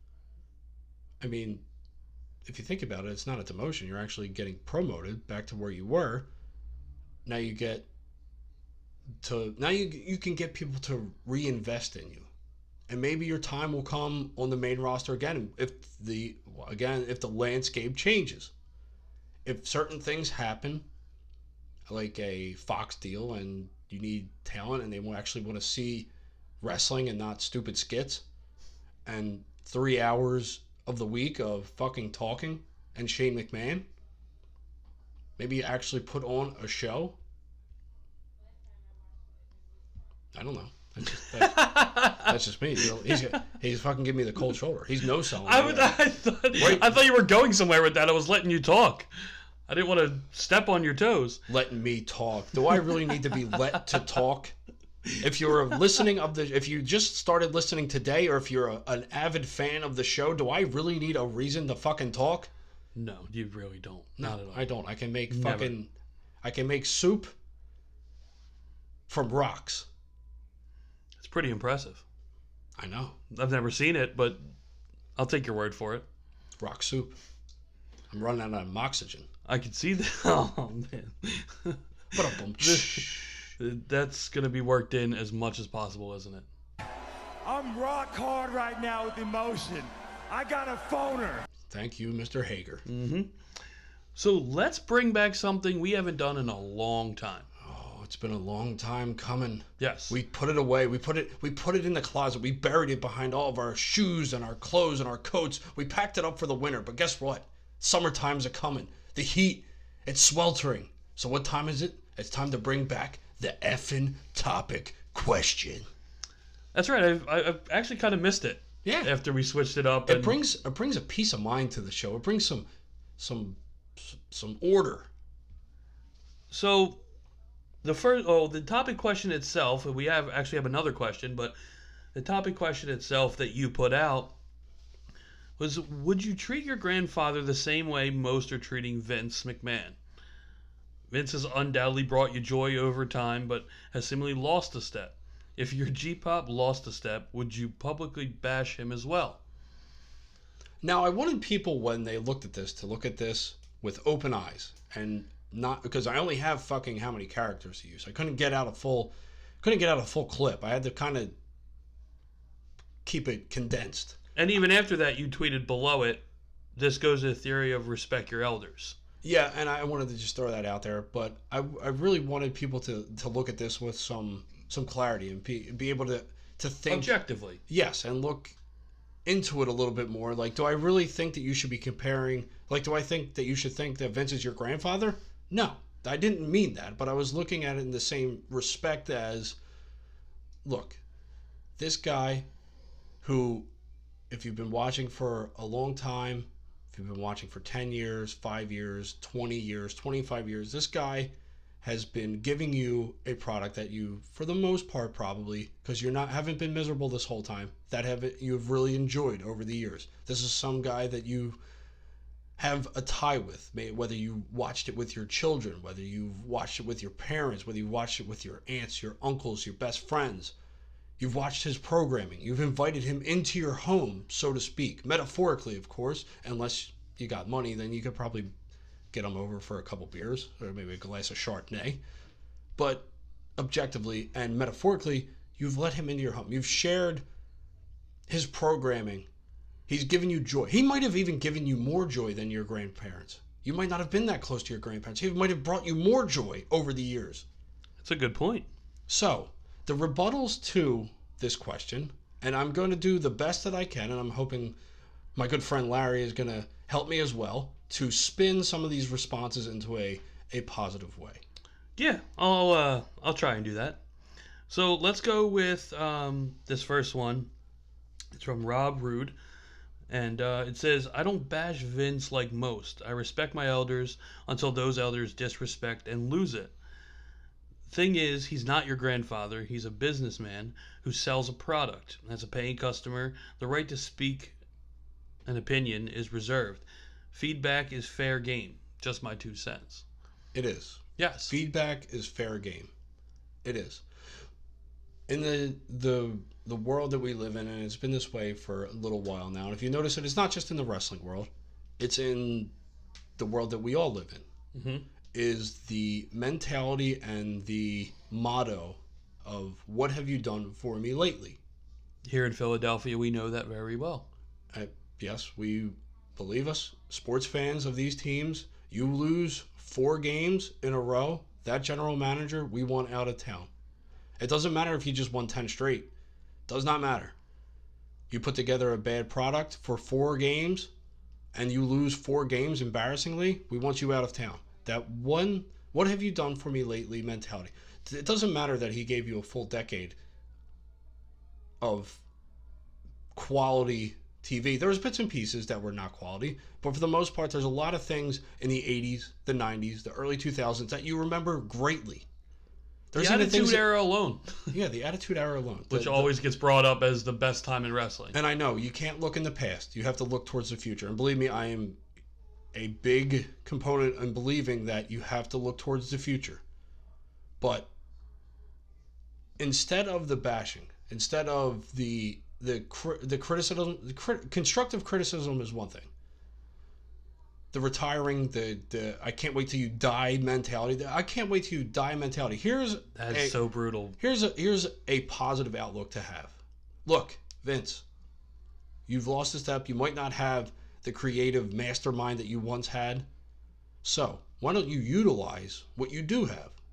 I mean, if you think about it, it's not a demotion. You're actually getting promoted back to where you were. Now you get to now you you can get people to reinvest in you, and maybe your time will come on the main roster again if the again if the landscape changes, if certain things happen, like a Fox deal, and you need talent, and they will actually want to see wrestling and not stupid skits, and three hours of the week of fucking talking and Shane McMahon. Maybe actually put on a show. I don't know. That's just, that's, that's just me. You know, he's he's fucking giving me the cold shoulder. He's no selling. I, would, I, thought, I thought you were going somewhere with that. I was letting you talk. I didn't want to step on your toes. Letting me talk. Do I really need to be let to talk? If you're listening of the, if you just started listening today, or if you're a, an avid fan of the show, do I really need a reason to fucking talk? No, you really don't. No, Not at all. I don't. I can make Never. fucking, I can make soup from rocks. It's pretty impressive. I know. I've never seen it, but I'll take your word for it. Rock soup. I'm running out of oxygen. I can see that. Oh, man. But a boom. That's going to be worked in as much as possible, isn't it? I'm rock hard right now with emotion. I got a phoner. Thank you, Mister Hager. Mm-hmm. So let's bring back something we haven't done in a long time. Oh, it's been a long time coming. Yes. We put it away. We put it we put it in the closet. We buried it behind all of our shoes and our clothes and our coats. We packed it up for the winter. But guess what? Summertime's a coming. The heat, it's sweltering. So what time is it? It's time to bring back the effing topic question. That's right. I've, I've actually kind of missed it. Yeah. After we switched it up. It and... brings it brings a peace of mind to the show. It brings some some some order. So the first, oh, the topic question itself, we have actually have another question, but the topic question itself that you put out was, would you treat your grandfather the same way most are treating Vince McMahon? Vince has undoubtedly brought you joy over time, but has seemingly lost a step. If your G-Pop lost a step, would you publicly bash him as well? Now, I wanted people, when they looked at this, to look at this with open eyes, and not because I only have fucking how many characters to use. I couldn't get out a full, couldn't get out a full clip. I had to kind of keep it condensed. And even after that, you tweeted below it, this goes to the theory of respect your elders. Yeah, and I wanted to just throw that out there, but I, I really wanted people to, to look at this with some some clarity and be, be able to, to think objectively. Yes, and look into it a little bit more. Like, do I really think that you should be comparing, like, do I think that you should think that Vince is your grandfather? No, I didn't mean that, but I was looking at it in the same respect as, look, this guy who, if you've been watching for a long time, if you've been watching for ten years, five years, twenty years, twenty-five years, this guy has been giving you a product that you, for the most part probably, because you're not haven't been miserable this whole time, that have you've really enjoyed over the years. This is some guy that you have a tie with, whether you watched it with your children, whether you've watched it with your parents, whether you watched it with your aunts, your uncles, your best friends. You've watched his programming. You've invited him into your home, so to speak. Metaphorically, of course, unless you got money, then you could probably get him over for a couple beers or maybe a glass of Chardonnay. But objectively and metaphorically, you've let him into your home. You've shared his programming. He's given you joy. He might have even given you more joy than your grandparents. You might not have been that close to your grandparents. He might have brought you more joy over the years. That's a good point. So, the rebuttals to this question, and I'm going to do the best that I can, and I'm hoping my good friend Larry is going to help me as well to spin some of these responses into a, a positive way. Yeah, I'll uh, I'll try and do that. So let's go with um, this first one. It's from Rob Rude. And uh, it says, I don't bash Vince like most. I respect my elders until those elders disrespect and lose it. Thing is, he's not your grandfather. He's a businessman who sells a product. As a paying customer, the right to speak an opinion is reserved. Feedback is fair game. Just my two cents. It is. Yes. Feedback is fair game. It is. In the the the world that we live in, and it's been this way for a little while now, and if you notice it, it's not just in the wrestling world, it's in the world that we all live in, mm-hmm. is the mentality and the motto of what have you done for me lately? Here in Philadelphia, we know that very well. Uh, yes, we believe us, sports fans of these teams, you lose four games in a row, that general manager, we want out of town. It doesn't matter if you just won ten straight. Does not matter. You put together a bad product for four games and you lose four games embarrassingly, we want you out of town. That one, what have you done for me lately mentality. It doesn't matter that he gave you a full decade of quality T V. There was bits and pieces that were not quality, but for the most part, there's a lot of things in the eighties, the nineties, the early two thousands that you remember greatly. There's the Attitude that, Era alone. Yeah, the Attitude Era alone. Which the, always the, gets brought up as the best time in wrestling. And I know, you can't look in the past. You have to look towards the future. And believe me, I am a big component in believing that you have to look towards the future. But instead of the bashing, instead of the the the criticism, the crit, constructive criticism is one thing. The retiring, the, the I can't wait till you die mentality. The, I can't wait till you die mentality. Here's That's a, so brutal. Here's a here's a positive outlook to have. Look, Vince, you've lost a step. You might not have the creative mastermind that you once had. So why don't you utilize what you do have?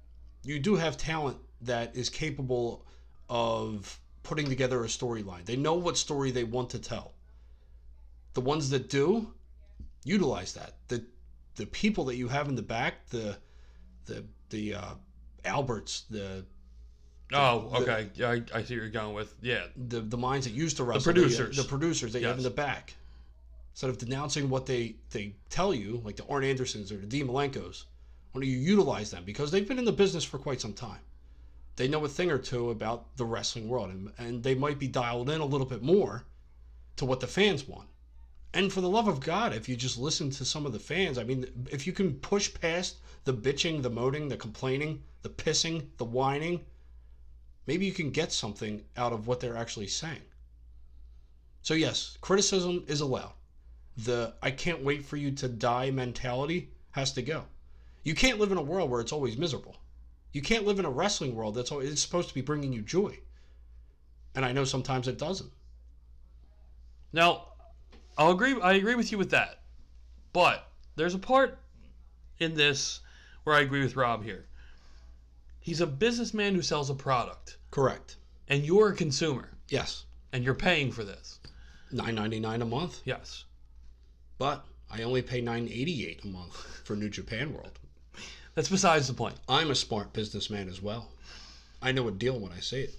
you do have talent that is capable of putting together a storyline. They know what story they want to tell. The ones that do, utilize that. The the people that you have in the back, the the the uh, Alberts, the Oh, the, okay. Yeah, I, I see what you're going with. Yeah. the the minds that used to wrestle, The producers. the, the producers that you have in Yes. the back. Instead of denouncing what they, they tell you, like the Arn Andersons or the Dean Malenkos, why don't you utilize them? Because they've been in the business for quite some time. They know a thing or two about the wrestling world, and, and they might be dialed in a little bit more to what the fans want. And for the love of God, if you just listen to some of the fans, I mean, if you can push past the bitching, the moaning, the complaining, the pissing, the whining, maybe you can get something out of what they're actually saying. So yes, criticism is allowed. The I can't wait for you to die mentality has to go. You can't live in a world where it's always miserable. You can't live in a wrestling world that's always, it's supposed to be bringing you joy. And I know sometimes it doesn't. Now, I'll agree. I agree with you with that, but there's a part in this where I agree with Rob here. He's a businessman who sells a product, Correct. and you're a consumer, Yes. and you're paying for this. nine ninety-nine a month. Yes. But I only pay nine eighty-eight a month for New Japan World. That's besides the point. I'm a smart businessman as well. I know a deal when I see it.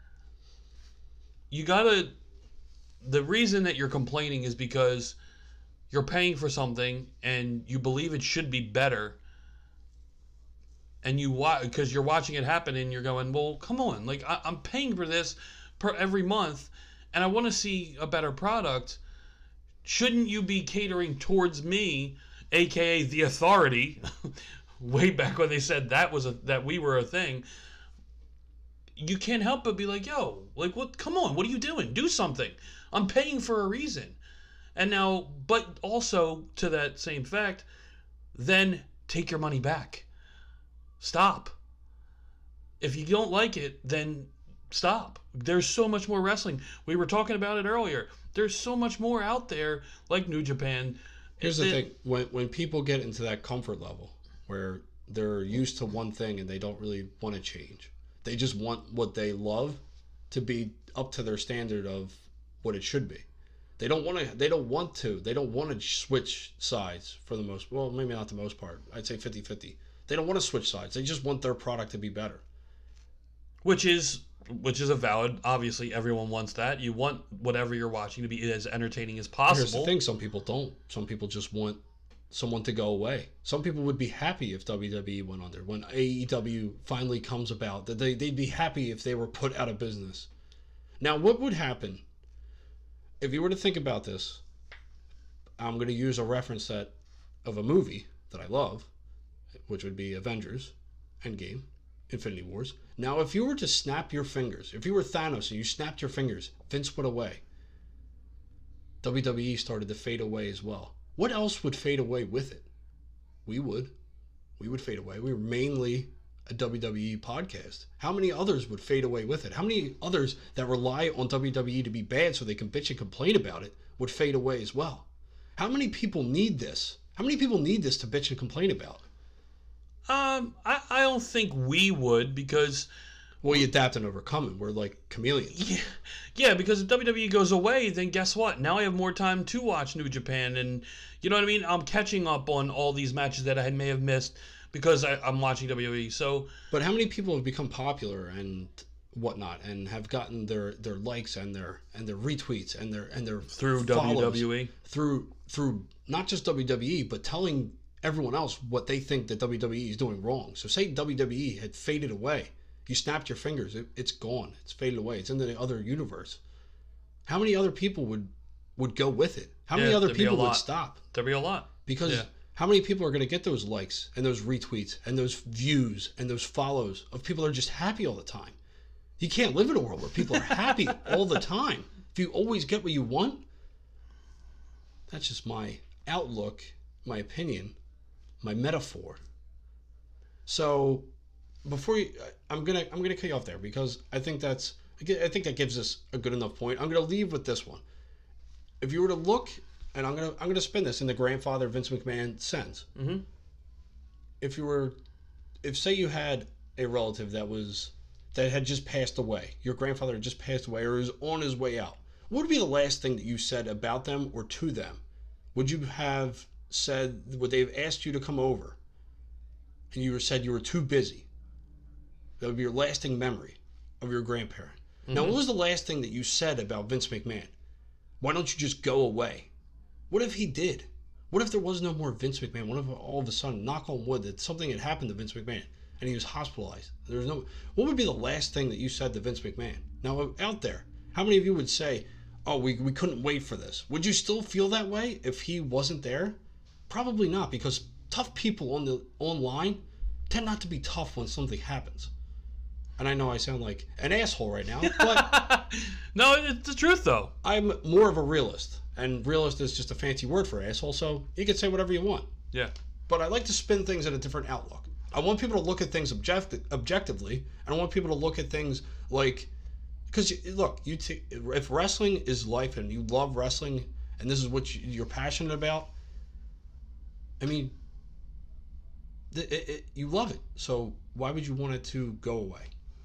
You gotta. The reason that you're complaining is because you're paying for something and you believe it should be better, and you watch because you're watching it happen and you're going, well, come on, like I, I'm paying for this per every month, and I want to see a better product. Shouldn't you be catering towards me, aka the authority? Way back when they said that was a that we were a thing. You can't help but be like, yo, like what? Come on, what are you doing? Do something. I'm paying for a reason. And now, but also to that same fact, then take your money back. Stop. If you don't like it, then stop. There's so much more wrestling. We were talking about it earlier. There's so much more out there, like New Japan. Here's the It- thing. When, when people get into that comfort level where they're used to one thing and they don't really want to change, they just want what they love to be up to their standard of what it should be. They don't want to. They don't want to. They don't want to switch sides for the most. Well, maybe not the most part. I'd say fifty-fifty. They don't want to switch sides. They just want their product to be better. Which is which is a valid. Obviously, everyone wants that. You want whatever you're watching to be as entertaining as possible. Here's the thing: some people don't. Some people just want someone to go away. Some people would be happy if W W E went under. When A E W finally comes about, that they they'd be happy if they were put out of business. Now, what would happen if you were to think about this? I'm going to use a reference that of a movie that I love, which would be Avengers, Endgame, Infinity Wars. Now, if you were to snap your fingers, if you were Thanos and you snapped your fingers, Vince went away. W W E started to fade away as well. What else would fade away with it? We would. We would fade away. We were mainly a W W E podcast. How many others would fade away with it? How many others that rely on W W E to be bad so they can bitch and complain about it would fade away as well? How many people need this? How many people need this to bitch and complain about? Um, I, I don't think we would because Well, you adapt and overcome it. We're like chameleons. yeah, yeah, because if W W E goes away, then guess what? Now I have more time to watch New Japan, and you know what I mean? I'm catching up on all these matches that I may have missed because I, I'm watching W W E. So, But how many people have become popular and whatnot and have gotten their, their likes and their and their retweets and their and their through follows W W E. through through not just W W E but telling everyone else what they think that W W E is doing wrong. So say W W E had faded away. You snapped your fingers, it, it's gone. It's faded away. It's into the other universe. How many other people would would go with it? How many Yeah, other there'd be a people would lot. stop? There'd be a lot. Because Yeah. how many people are going to get those likes and those retweets and those views and those follows of people that are just happy all the time? You can't live in a world where people are happy all the time. If you always get what you want, that's just my outlook, my opinion, my metaphor. So before you, I'm gonna I'm gonna cut you off there because I think that's I think that gives us a good enough point. I'm gonna leave with this one. If you were to look, and I'm gonna I'm gonna spin this in the grandfather Vince McMahon sense. Mm-hmm. If you were, if say you had a relative that was that had just passed away, your grandfather had just passed away or is on his way out, what would be the last thing that you said about them or to them? Would you have said, would they have asked you to come over and you said you were too busy? That would be your lasting memory of your grandparent. Mm-hmm. Now, what was the last thing that you said about Vince McMahon? Why don't you just go away? What if he did? What if there was no more Vince McMahon? What if all of a sudden, knock on wood, that something had happened to Vince McMahon and he was hospitalized? There was no. What would be the last thing that you said to Vince McMahon? Now, out there, how many of you would say, oh, we, we couldn't wait for this? Would you still feel that way if he wasn't there? Probably not, because tough people on the online tend not to be tough when something happens. And I know I sound like an asshole right now, but no, it's the truth though. I'm more of a realist, and realist is just a fancy word for asshole, so you can say whatever you want. Yeah. But I like to spin things in a different outlook. I want people to look at things objecti- objectively, and I want people to look at things like, because look, you t- if wrestling is life and you love wrestling and this is what you, you're passionate about, I mean, it, it, it, you love it. So why would you want it to go away?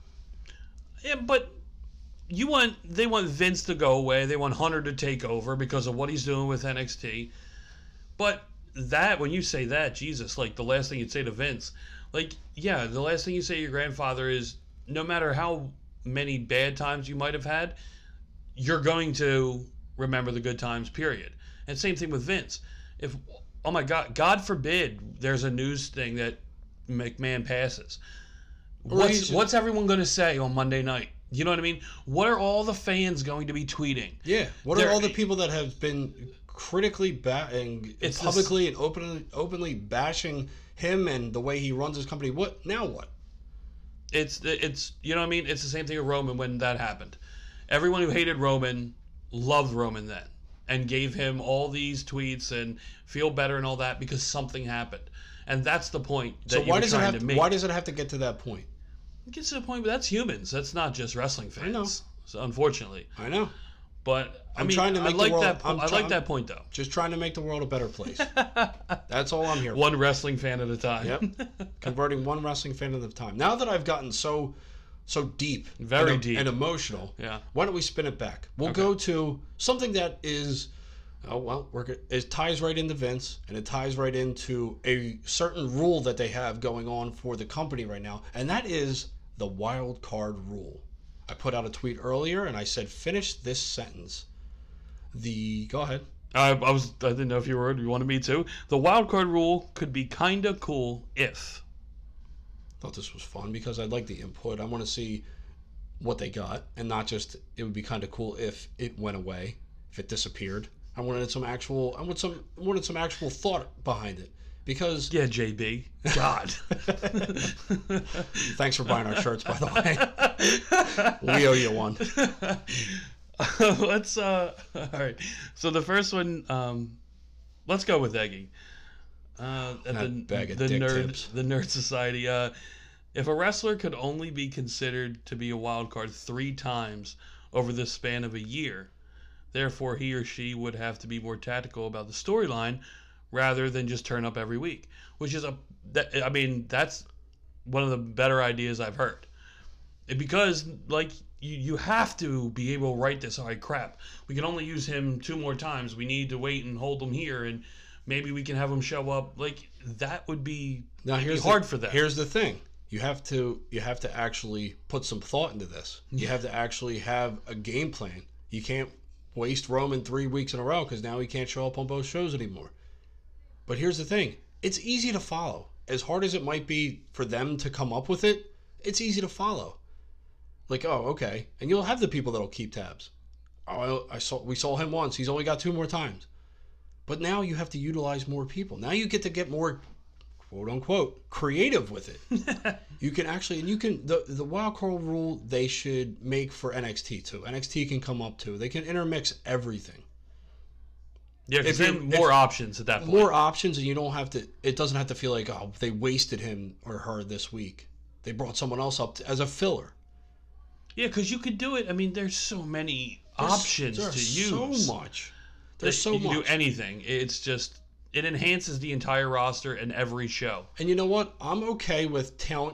Yeah, but you want they want Vince to go away. They want Hunter to take over because of what he's doing with N X T. But that, when you say that, Jesus, like the last thing you'd say to Vince, like, yeah, the last thing you say to your grandfather is, no matter how many bad times you might have had, you're going to remember the good times, period. And same thing with Vince. If, oh my God, God forbid there's a news thing that McMahon passes. What's, just, what's everyone going to say on Monday night? You know what I mean? What are all the fans going to be tweeting? Yeah. What They're, are all the people that have been critically ba- and publicly this, and openly openly bashing him and the way he runs his company? What now? What? It's it's you know what I mean? It's the same thing with Roman when that happened. Everyone who hated Roman loved Roman then and gave him all these tweets and feel better and all that because something happened. And that's the point that so you why were does trying it have to make. Why does it have to get to that point? It gets to the point, but that's humans. That's not just wrestling fans. I know. So unfortunately. I know. But I I'm mean, trying to make I like the world, that. Po- I'm I try- like that point, though. Just trying to make the world a better place. That's all I'm here for. One wrestling fan at a time. Yep. Converting one wrestling fan at a time. Now that I've gotten so, so deep, very and, deep, and emotional, yeah. Why don't we spin it back? We'll okay. go to something that is, oh well, we're it ties right into Vince, and it ties right into a certain rule that they have going on for the company right now, and that is the wild card rule. I put out a tweet earlier, and I said, finish this sentence. The go ahead. I, I was I didn't know if you were you wanted me to. The wild card rule could be kinda cool if. Thought this was fun because I like the input. I want to see what they got, and not just it would be kind of cool if it went away, if it disappeared. I wanted some actual. I want some wanted some actual thought behind it because yeah, J B. God. Thanks for buying our shirts, by the way. We owe you one. let's uh all right. So the first one, um, let's go with Eggy. Uh, at the bag of the dick nerd tips. the Nerd Society. Uh, if a wrestler could only be considered to be a wild card three times over the span of a year, therefore he or she would have to be more tactical about the storyline rather than just turn up every week. Which is a that I mean that's one of the better ideas I've heard. Because like you, you have to be able to write this. All right, crap. We can only use him two more times. We need to wait and hold him here, and maybe we can have him show up. Like that would be, now here's be hard the, for them. Here's the thing: you have to you have to actually put some thought into this. You have to actually have a game plan. You can't waste Roman three weeks in a row because now he can't show up on both shows anymore. But here's the thing: it's easy to follow. As hard as it might be for them to come up with it, it's easy to follow. Like, oh, okay. And you'll have the people that'll keep tabs. Oh, I saw we saw him once. He's only got two more times. But now you have to utilize more people. Now you get to get more, quote unquote, creative with it. You can actually, and you can, the, the wild card rule they should make for N X T too. N X T can come up too. They can intermix everything. Yeah, because If then you- more if- options at that point. More options, and you don't have to, it doesn't have to feel like, oh, they wasted him or her this week. They brought someone else up to, as a filler. Yeah, because you could do it. I mean, there's so many There's- options there's to use. so much. There's that so you can much. do anything. It's just it enhances the entire roster and every show. And you know what? I'm okay with talent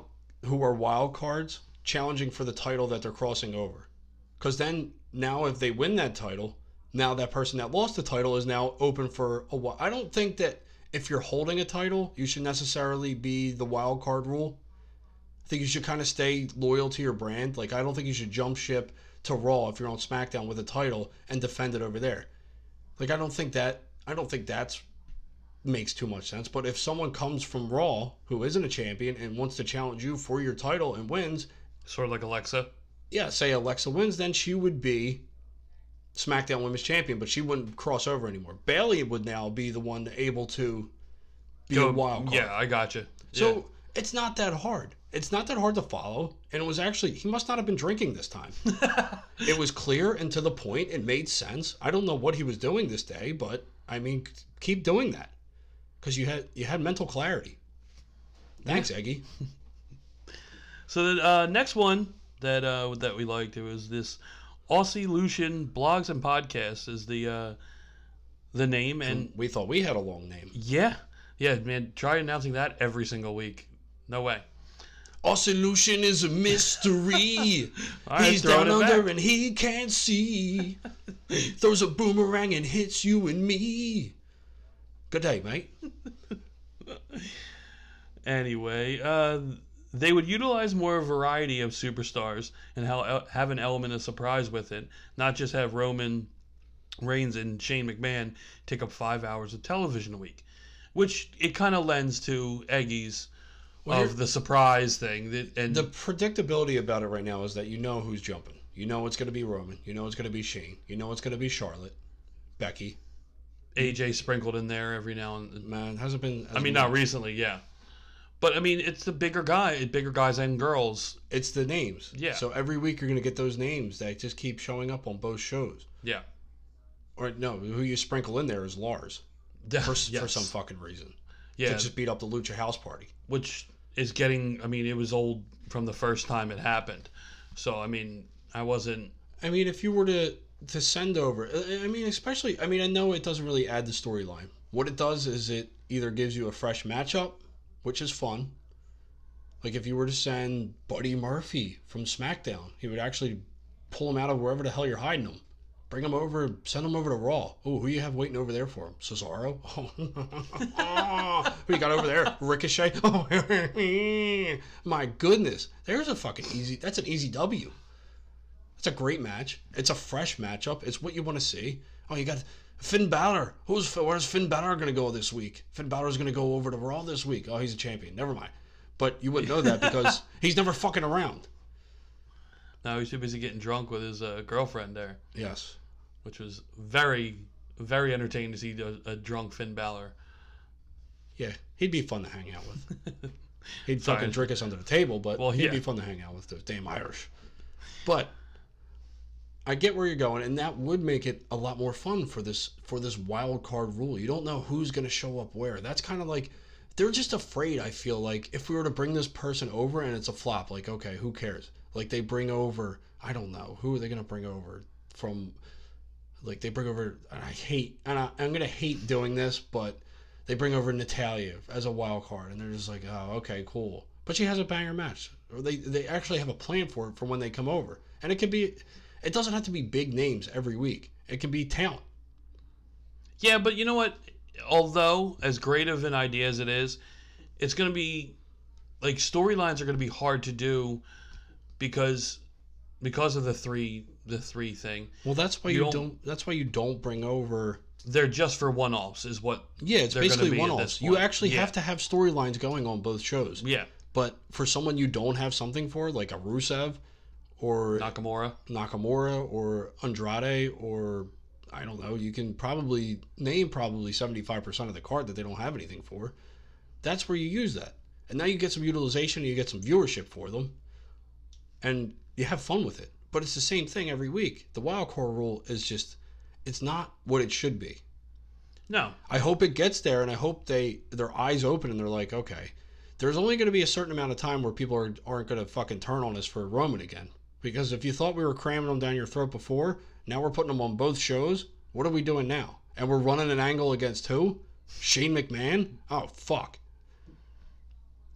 who are wild cards challenging for the title that they're crossing over. Because then, now if they win that title, now that person that lost the title is now open for a while. I don't think that if you're holding a title, you should necessarily be the wild card rule. I think you should kind of stay loyal to your brand. Like, I don't think you should jump ship to Raw if you're on SmackDown with a title and defend it over there. Like, I don't think that, I don't think that's makes too much sense. But if someone comes from Raw who isn't a champion and wants to challenge you for your title and wins, Sort of like Alexa. Yeah, say Alexa wins, then she would be SmackDown Women's Champion, but she wouldn't cross over anymore. Bayley would now be the one able to be Go, a wild card. Yeah, I got you. So yeah. It's not that hard. It's not that hard to follow. And it was actually, he must not have been drinking this time. It was clear and to the point. It made sense. I don't know what he was doing this day, but I mean, keep doing that. Because you had you had mental clarity. Thanks, yeah. Eggy. So the uh, next one that uh, that we liked, it was this Aussie Lucian Blogs and Podcasts is the uh, the name, and we thought we had a long name. Yeah, yeah, man. Try announcing that every single week. No way. Aussie Lucian is a mystery. Right, He's down under back. and he can't see. Throws a boomerang and hits you and me. Good day, mate. Anyway, uh, they would utilize more variety of superstars and how, have an element of surprise with it, not just have Roman Reigns and Shane McMahon take up five hours of television a week, which it kind of lends to Eggy's well, of the surprise thing. That, and the predictability about it right now is that you know who's jumping. You know it's going to be Roman. You know it's going to be Shane. You know it's going to be Charlotte, Becky. A J sprinkled in there every now and then. Man, hasn't been... Hasn't I mean, been not recently, yeah. But, I mean, it's the bigger guy, bigger guys and girls. It's the names. Yeah. So every week you're going to get those names that just keep showing up on both shows. Yeah. Or, no, who you sprinkle in there is Lars. For, yes. for some fucking reason. Yeah. To just beat up the Lucha House Party. Which is getting... I mean, it was old from the first time it happened. So, I mean, I wasn't... I mean, if you were to... to send over, I mean, especially, I mean, I know it doesn't really add the storyline. What it does is it either gives you a fresh matchup, which is fun. Like if you were to send Buddy Murphy from SmackDown, he would actually pull him out of wherever the hell you're hiding him. Bring him over, send him over to Raw. Oh, who you have waiting over there for him? Cesaro? Oh. Who you got over there? Ricochet? Oh, my goodness. There's a fucking easy, that's an easy W. It's a great match. It's a fresh matchup. It's what you want to see. Oh, you got Finn Balor. Who's where's Finn Balor going to go this week? Finn Balor's going to go over to Raw this week. Oh, he's a champion. Never mind. But you wouldn't know that because he's never fucking around. No, he's too busy getting drunk with his uh, girlfriend there. Yes. Which was very, very entertaining to see a, a drunk Finn Balor. Yeah, he'd be fun to hang out with. He'd Sorry. fucking drink us under the table, but well, he'd yeah. be fun to hang out with, those damn Irish. But I get where you're going, and that would make it a lot more fun for this for this wild card rule. You don't know who's going to show up where. That's kind of like, they're just afraid, I feel like, if we were to bring this person over and it's a flop, like, okay, who cares? Like, they bring over, I don't know, who are they going to bring over from, like, they bring over, and I hate, and I, I'm going to hate doing this, but they bring over Natalya as a wild card, and they're just like, oh, okay, cool. But she has a banger match. Or they, they actually have a plan for it for when they come over. And it can be, it doesn't have to be big names every week. It can be talent. Yeah, but you know what? Although, as great of an idea as it is, it's going to be, like, storylines are going to be hard to do because because of the three the three thing. Well, that's why you, you don't, don't, that's why you don't bring over... They're just for one-offs is what Yeah, it's they're basically be one-offs. You actually yeah. have to have storylines going on both shows. Yeah. But for someone you don't have something for, like a Rusev or Nakamura, Nakamura or Andrade or I don't know, you can probably name probably seventy-five percent of the card that they don't have anything for. That's where you use that. And now you get some utilization and you get some viewership for them. And you have fun with it. But it's the same thing every week. The wild card rule is just, it's not what it should be. No. I hope it gets there, and I hope they their eyes open and they're like, okay, there's only going to be a certain amount of time where people are, aren't going to fucking turn on us for Roman again. Because if you thought we were cramming them down your throat before, now we're putting them on both shows. What are we doing now? And we're running an angle against who? Shane McMahon? Oh, fuck.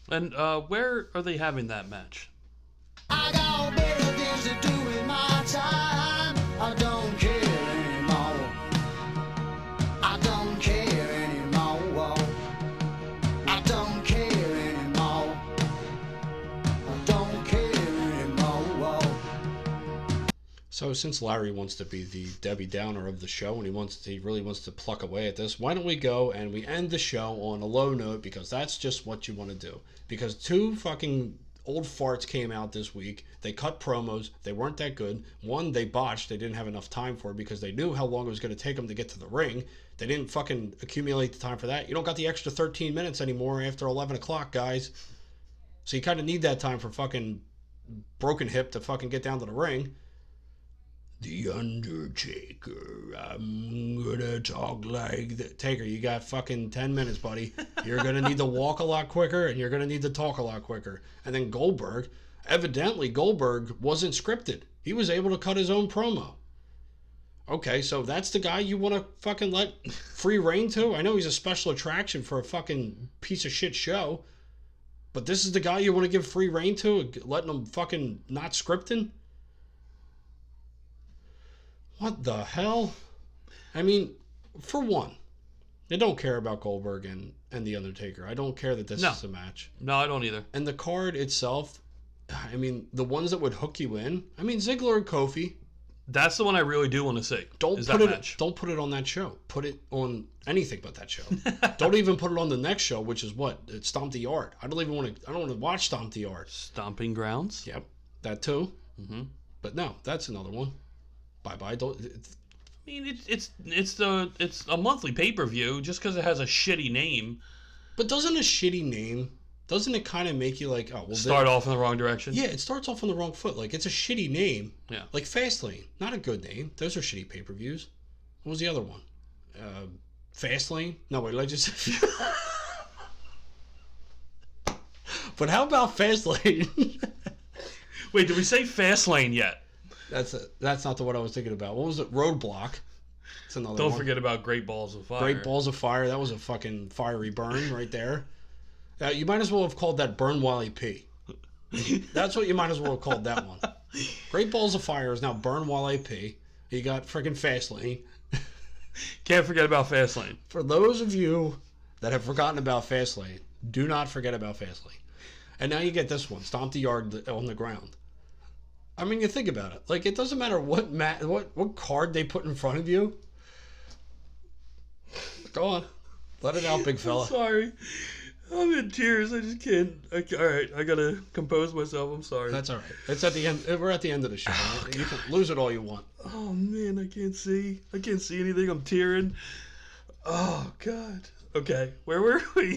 And uh, where are they having that match? I got better things to do with my time. I don't care anymore. I don't care anymore. I don't care anymore. I don't care anymore. So since Larry wants to be the Debbie Downer of the show and he wants to, he really wants to pluck away at this, why don't we go and we end the show on a low note, because that's just what you want to do. Because two fucking old farts came out this week. They cut promos. They weren't that good. One, they botched. They didn't have enough time for it because they knew how long it was going to take them to get to the ring. They didn't fucking accumulate the time for that. You don't got the extra thirteen minutes anymore after eleven o'clock, guys. So you kind of need that time for fucking broken hip to fucking get down to the ring. The Undertaker. I'm gonna talk like the Taker. You got fucking ten minutes, buddy. You're gonna need to walk a lot quicker, and you're gonna need to talk a lot quicker. And then Goldberg, evidently Goldberg wasn't scripted. He was able to cut his own promo. Okay, so that's the guy you want to fucking let free reign to? I know he's a special attraction for a fucking piece of shit show, but this is the guy you want to give free reign to, letting him fucking not scripting? What the hell? I mean, for one, I don't care about Goldberg and, and The Undertaker. I don't care that this No. is a match. No, I don't either. And the card itself, I mean, the ones that would hook you in, I mean, Ziggler and Kofi. That's the one I really do want to see. Don't is put that it. match. Don't put it on that show. Put it on anything but that show. Don't even put it on the next show, which is what? It's Stomp the Yard. I don't even want to. I don't want to watch Stomp the Yard. Stomping Grounds. Yep, that too. Mm-hmm. But no, that's another one. Bye bye. Don't. I mean, it's it's it's the it's a monthly pay per view just because it has a shitty name. But doesn't a shitty name? Doesn't it kind of make you like, oh, well, Start then, off in the wrong direction. Yeah, it starts off on the wrong foot. Like, it's a shitty name. Yeah. Like Fastlane, not a good name. Those are shitty pay per views. What was the other one? Uh, Fastlane? No, wait, I just. But how about Fastlane? Wait, did we say Fastlane yet? That's a, that's not the one I was thinking about. What was it? Roadblock. It's another Don't one. forget about Great Balls of Fire. Great Balls of Fire. That was a fucking fiery burn right there. Uh, you might as well have called that Burn While He Pee. That's what you might as well have called that one. Great Balls of Fire is now Burn While I Pee. You got freaking Fastlane. Can't forget about Fastlane. For those of you that have forgotten about Fastlane, do not forget about Fastlane. And now you get this one, Stomp the Yard on the ground. I mean, you think about it. Like, it doesn't matter what mat, what what card they put in front of you. Go on, let it out, big fella. I'm sorry, I'm in tears. I just can't. I, all right, I gotta compose myself. I'm sorry. That's all right. It's at the end. We're at the end of the show. Oh, you can lose it all you want. Oh man, I can't see. I can't see anything. I'm tearing. Oh God. Okay, where were we?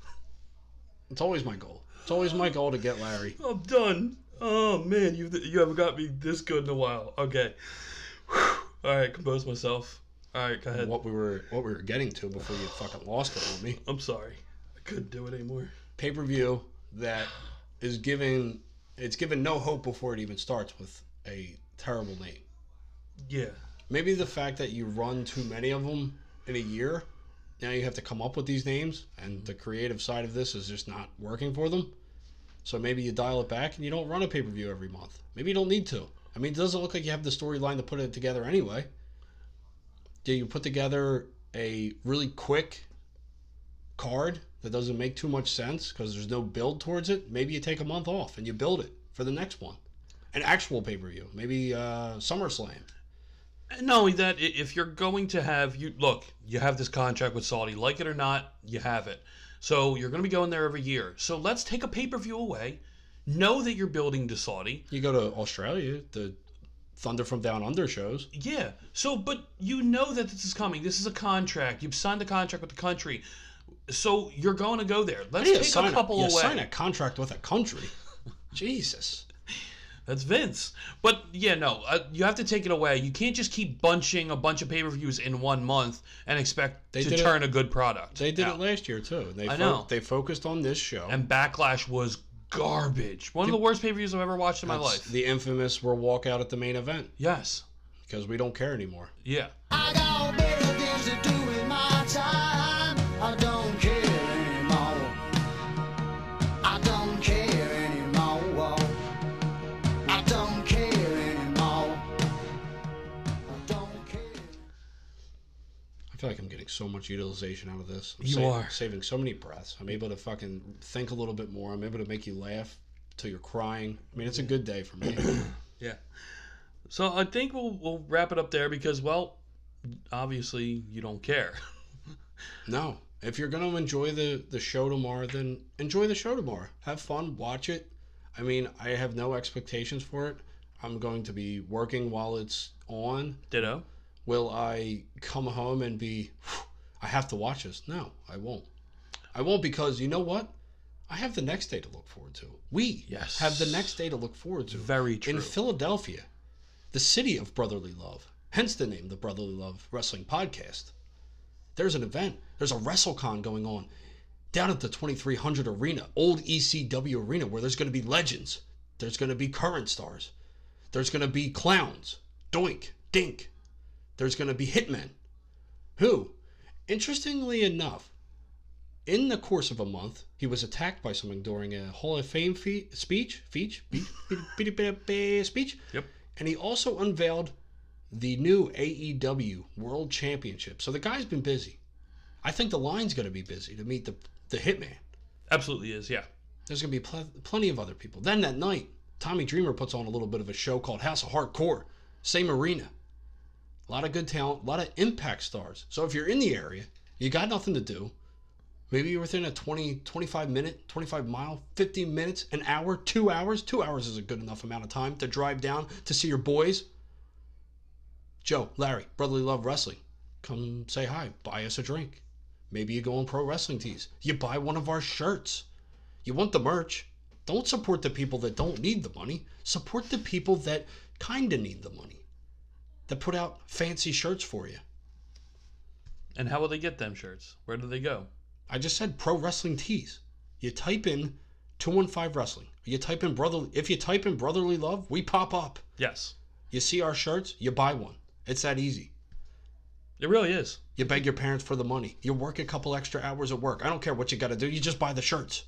It's always my goal. It's always my goal to get Larry. I'm done. Oh man, you you haven't got me this good in a while. Okay. Whew. All right, compose myself. All right, go ahead. What we were what we were getting to before you fucking lost it on me. I'm sorry. I couldn't do it anymore. Pay per view that is giving it's given no hope before it even starts with a terrible name. Yeah. Maybe the fact that you run too many of them in a year, now you have to come up with these names, and the creative side of this is just not working for them. So maybe you dial it back and you don't run a pay per view every month. Maybe you don't need to. I mean, it doesn't look like you have the storyline to put it together anyway. Do you put together a really quick card that doesn't make too much sense because there's no build towards it? Maybe you take a month off and you build it for the next one. An actual pay-per-view. Maybe uh, SummerSlam. And not only that, i- if you're going to have you look, you have this contract with Saudi, like it or not, you have it. So you're going to be going there every year. So let's take a pay-per-view away. Know that you're building to Saudi. You go to Australia, the Thunder from Down Under shows. Yeah. So, but you know that this is coming. This is a contract. You've signed a contract with the country. So you're going to go there. Let's Yeah, take sign a couple you away. sign a contract with a country. Jesus. That's Vince. But yeah, no, uh, you have to take it away. You can't just keep bunching a bunch of pay-per-views in one month and expect They to did turn it- a good product. They did out. it last year too. They I fo- know. They focused on this show. And Backlash was garbage. One of the worst pay-per-views I've ever watched in my That's life. the infamous "we'll walk out at the main event" Yes. because we don't care anymore. Yeah. I got better things to do with my time. I don't care anymore. I I feel like I'm getting so much utilization out of this. I'm You sa- are. saving so many breaths. I'm able to fucking think a little bit more. I'm able to make you laugh till you're crying. I mean, it's a good day for me. Yeah. So I think we'll we'll wrap it up there because, well, obviously you don't care. No. If you're going to enjoy the, the show tomorrow, then enjoy the show tomorrow. Have fun. Watch it. I mean, I have no expectations for it. I'm going to be working while it's on. Ditto. Will I come home and be, I have to watch this? No, I won't. I won't because you know what? I have the next day to look forward to. We Yes. have the next day to look forward to. Very true. In Philadelphia, the city of brotherly love, hence the name, the Brotherly Love Wrestling Podcast. There's an event. There's a WrestleCon going on down at the twenty-three hundred Arena, old E C W Arena, where there's going to be legends. There's going to be current stars. There's going to be clowns. Doink, dink. There's going to be hitmen. Who, interestingly enough, in the course of a month, he was attacked by someone during a Hall of Fame fe- speech, speech, speech, speech. Yep. And he also unveiled the new A E W World Championship. So the guy's been busy. I think the line's going to be busy to meet the the Hitman. Absolutely is, yeah. There's going to be pl- plenty of other people. Then that night, Tommy Dreamer puts on a little bit of a show called House of Hardcore. Same arena. A lot of good talent, a lot of impact stars. So if you're in the area, you got nothing to do, maybe you're within a twenty, twenty-five minute, twenty-five mile, fifteen minutes, an hour, two hours. Two hours is a good enough amount of time to drive down to see your boys. Joe, Larry, Brotherly Love Wrestling. Come say hi. Buy us a drink. Maybe you go on Pro Wrestling Tees. You buy one of our shirts. You want the merch. Don't support the people that don't need the money. Support the people that kind of need the money. That put out fancy shirts for you. And how will they get them shirts? Where do they go? I just said Pro Wrestling Tees. You type in two one five Wrestling. You type in brotherly. If you type in Brotherly Love, we pop up. Yes. You see our shirts, you buy one. It's that easy. It really is. You beg your parents for the money. You work a couple extra hours at work. I don't care what you got to do. You just buy the shirts.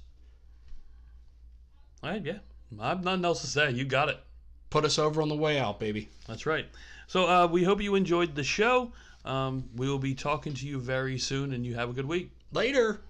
All right, yeah. I have nothing else to say. You got it. Put us over on the way out, baby. That's right. So uh, we hope you enjoyed the show. Um, we will be talking to you very soon, and you have a good week. Later.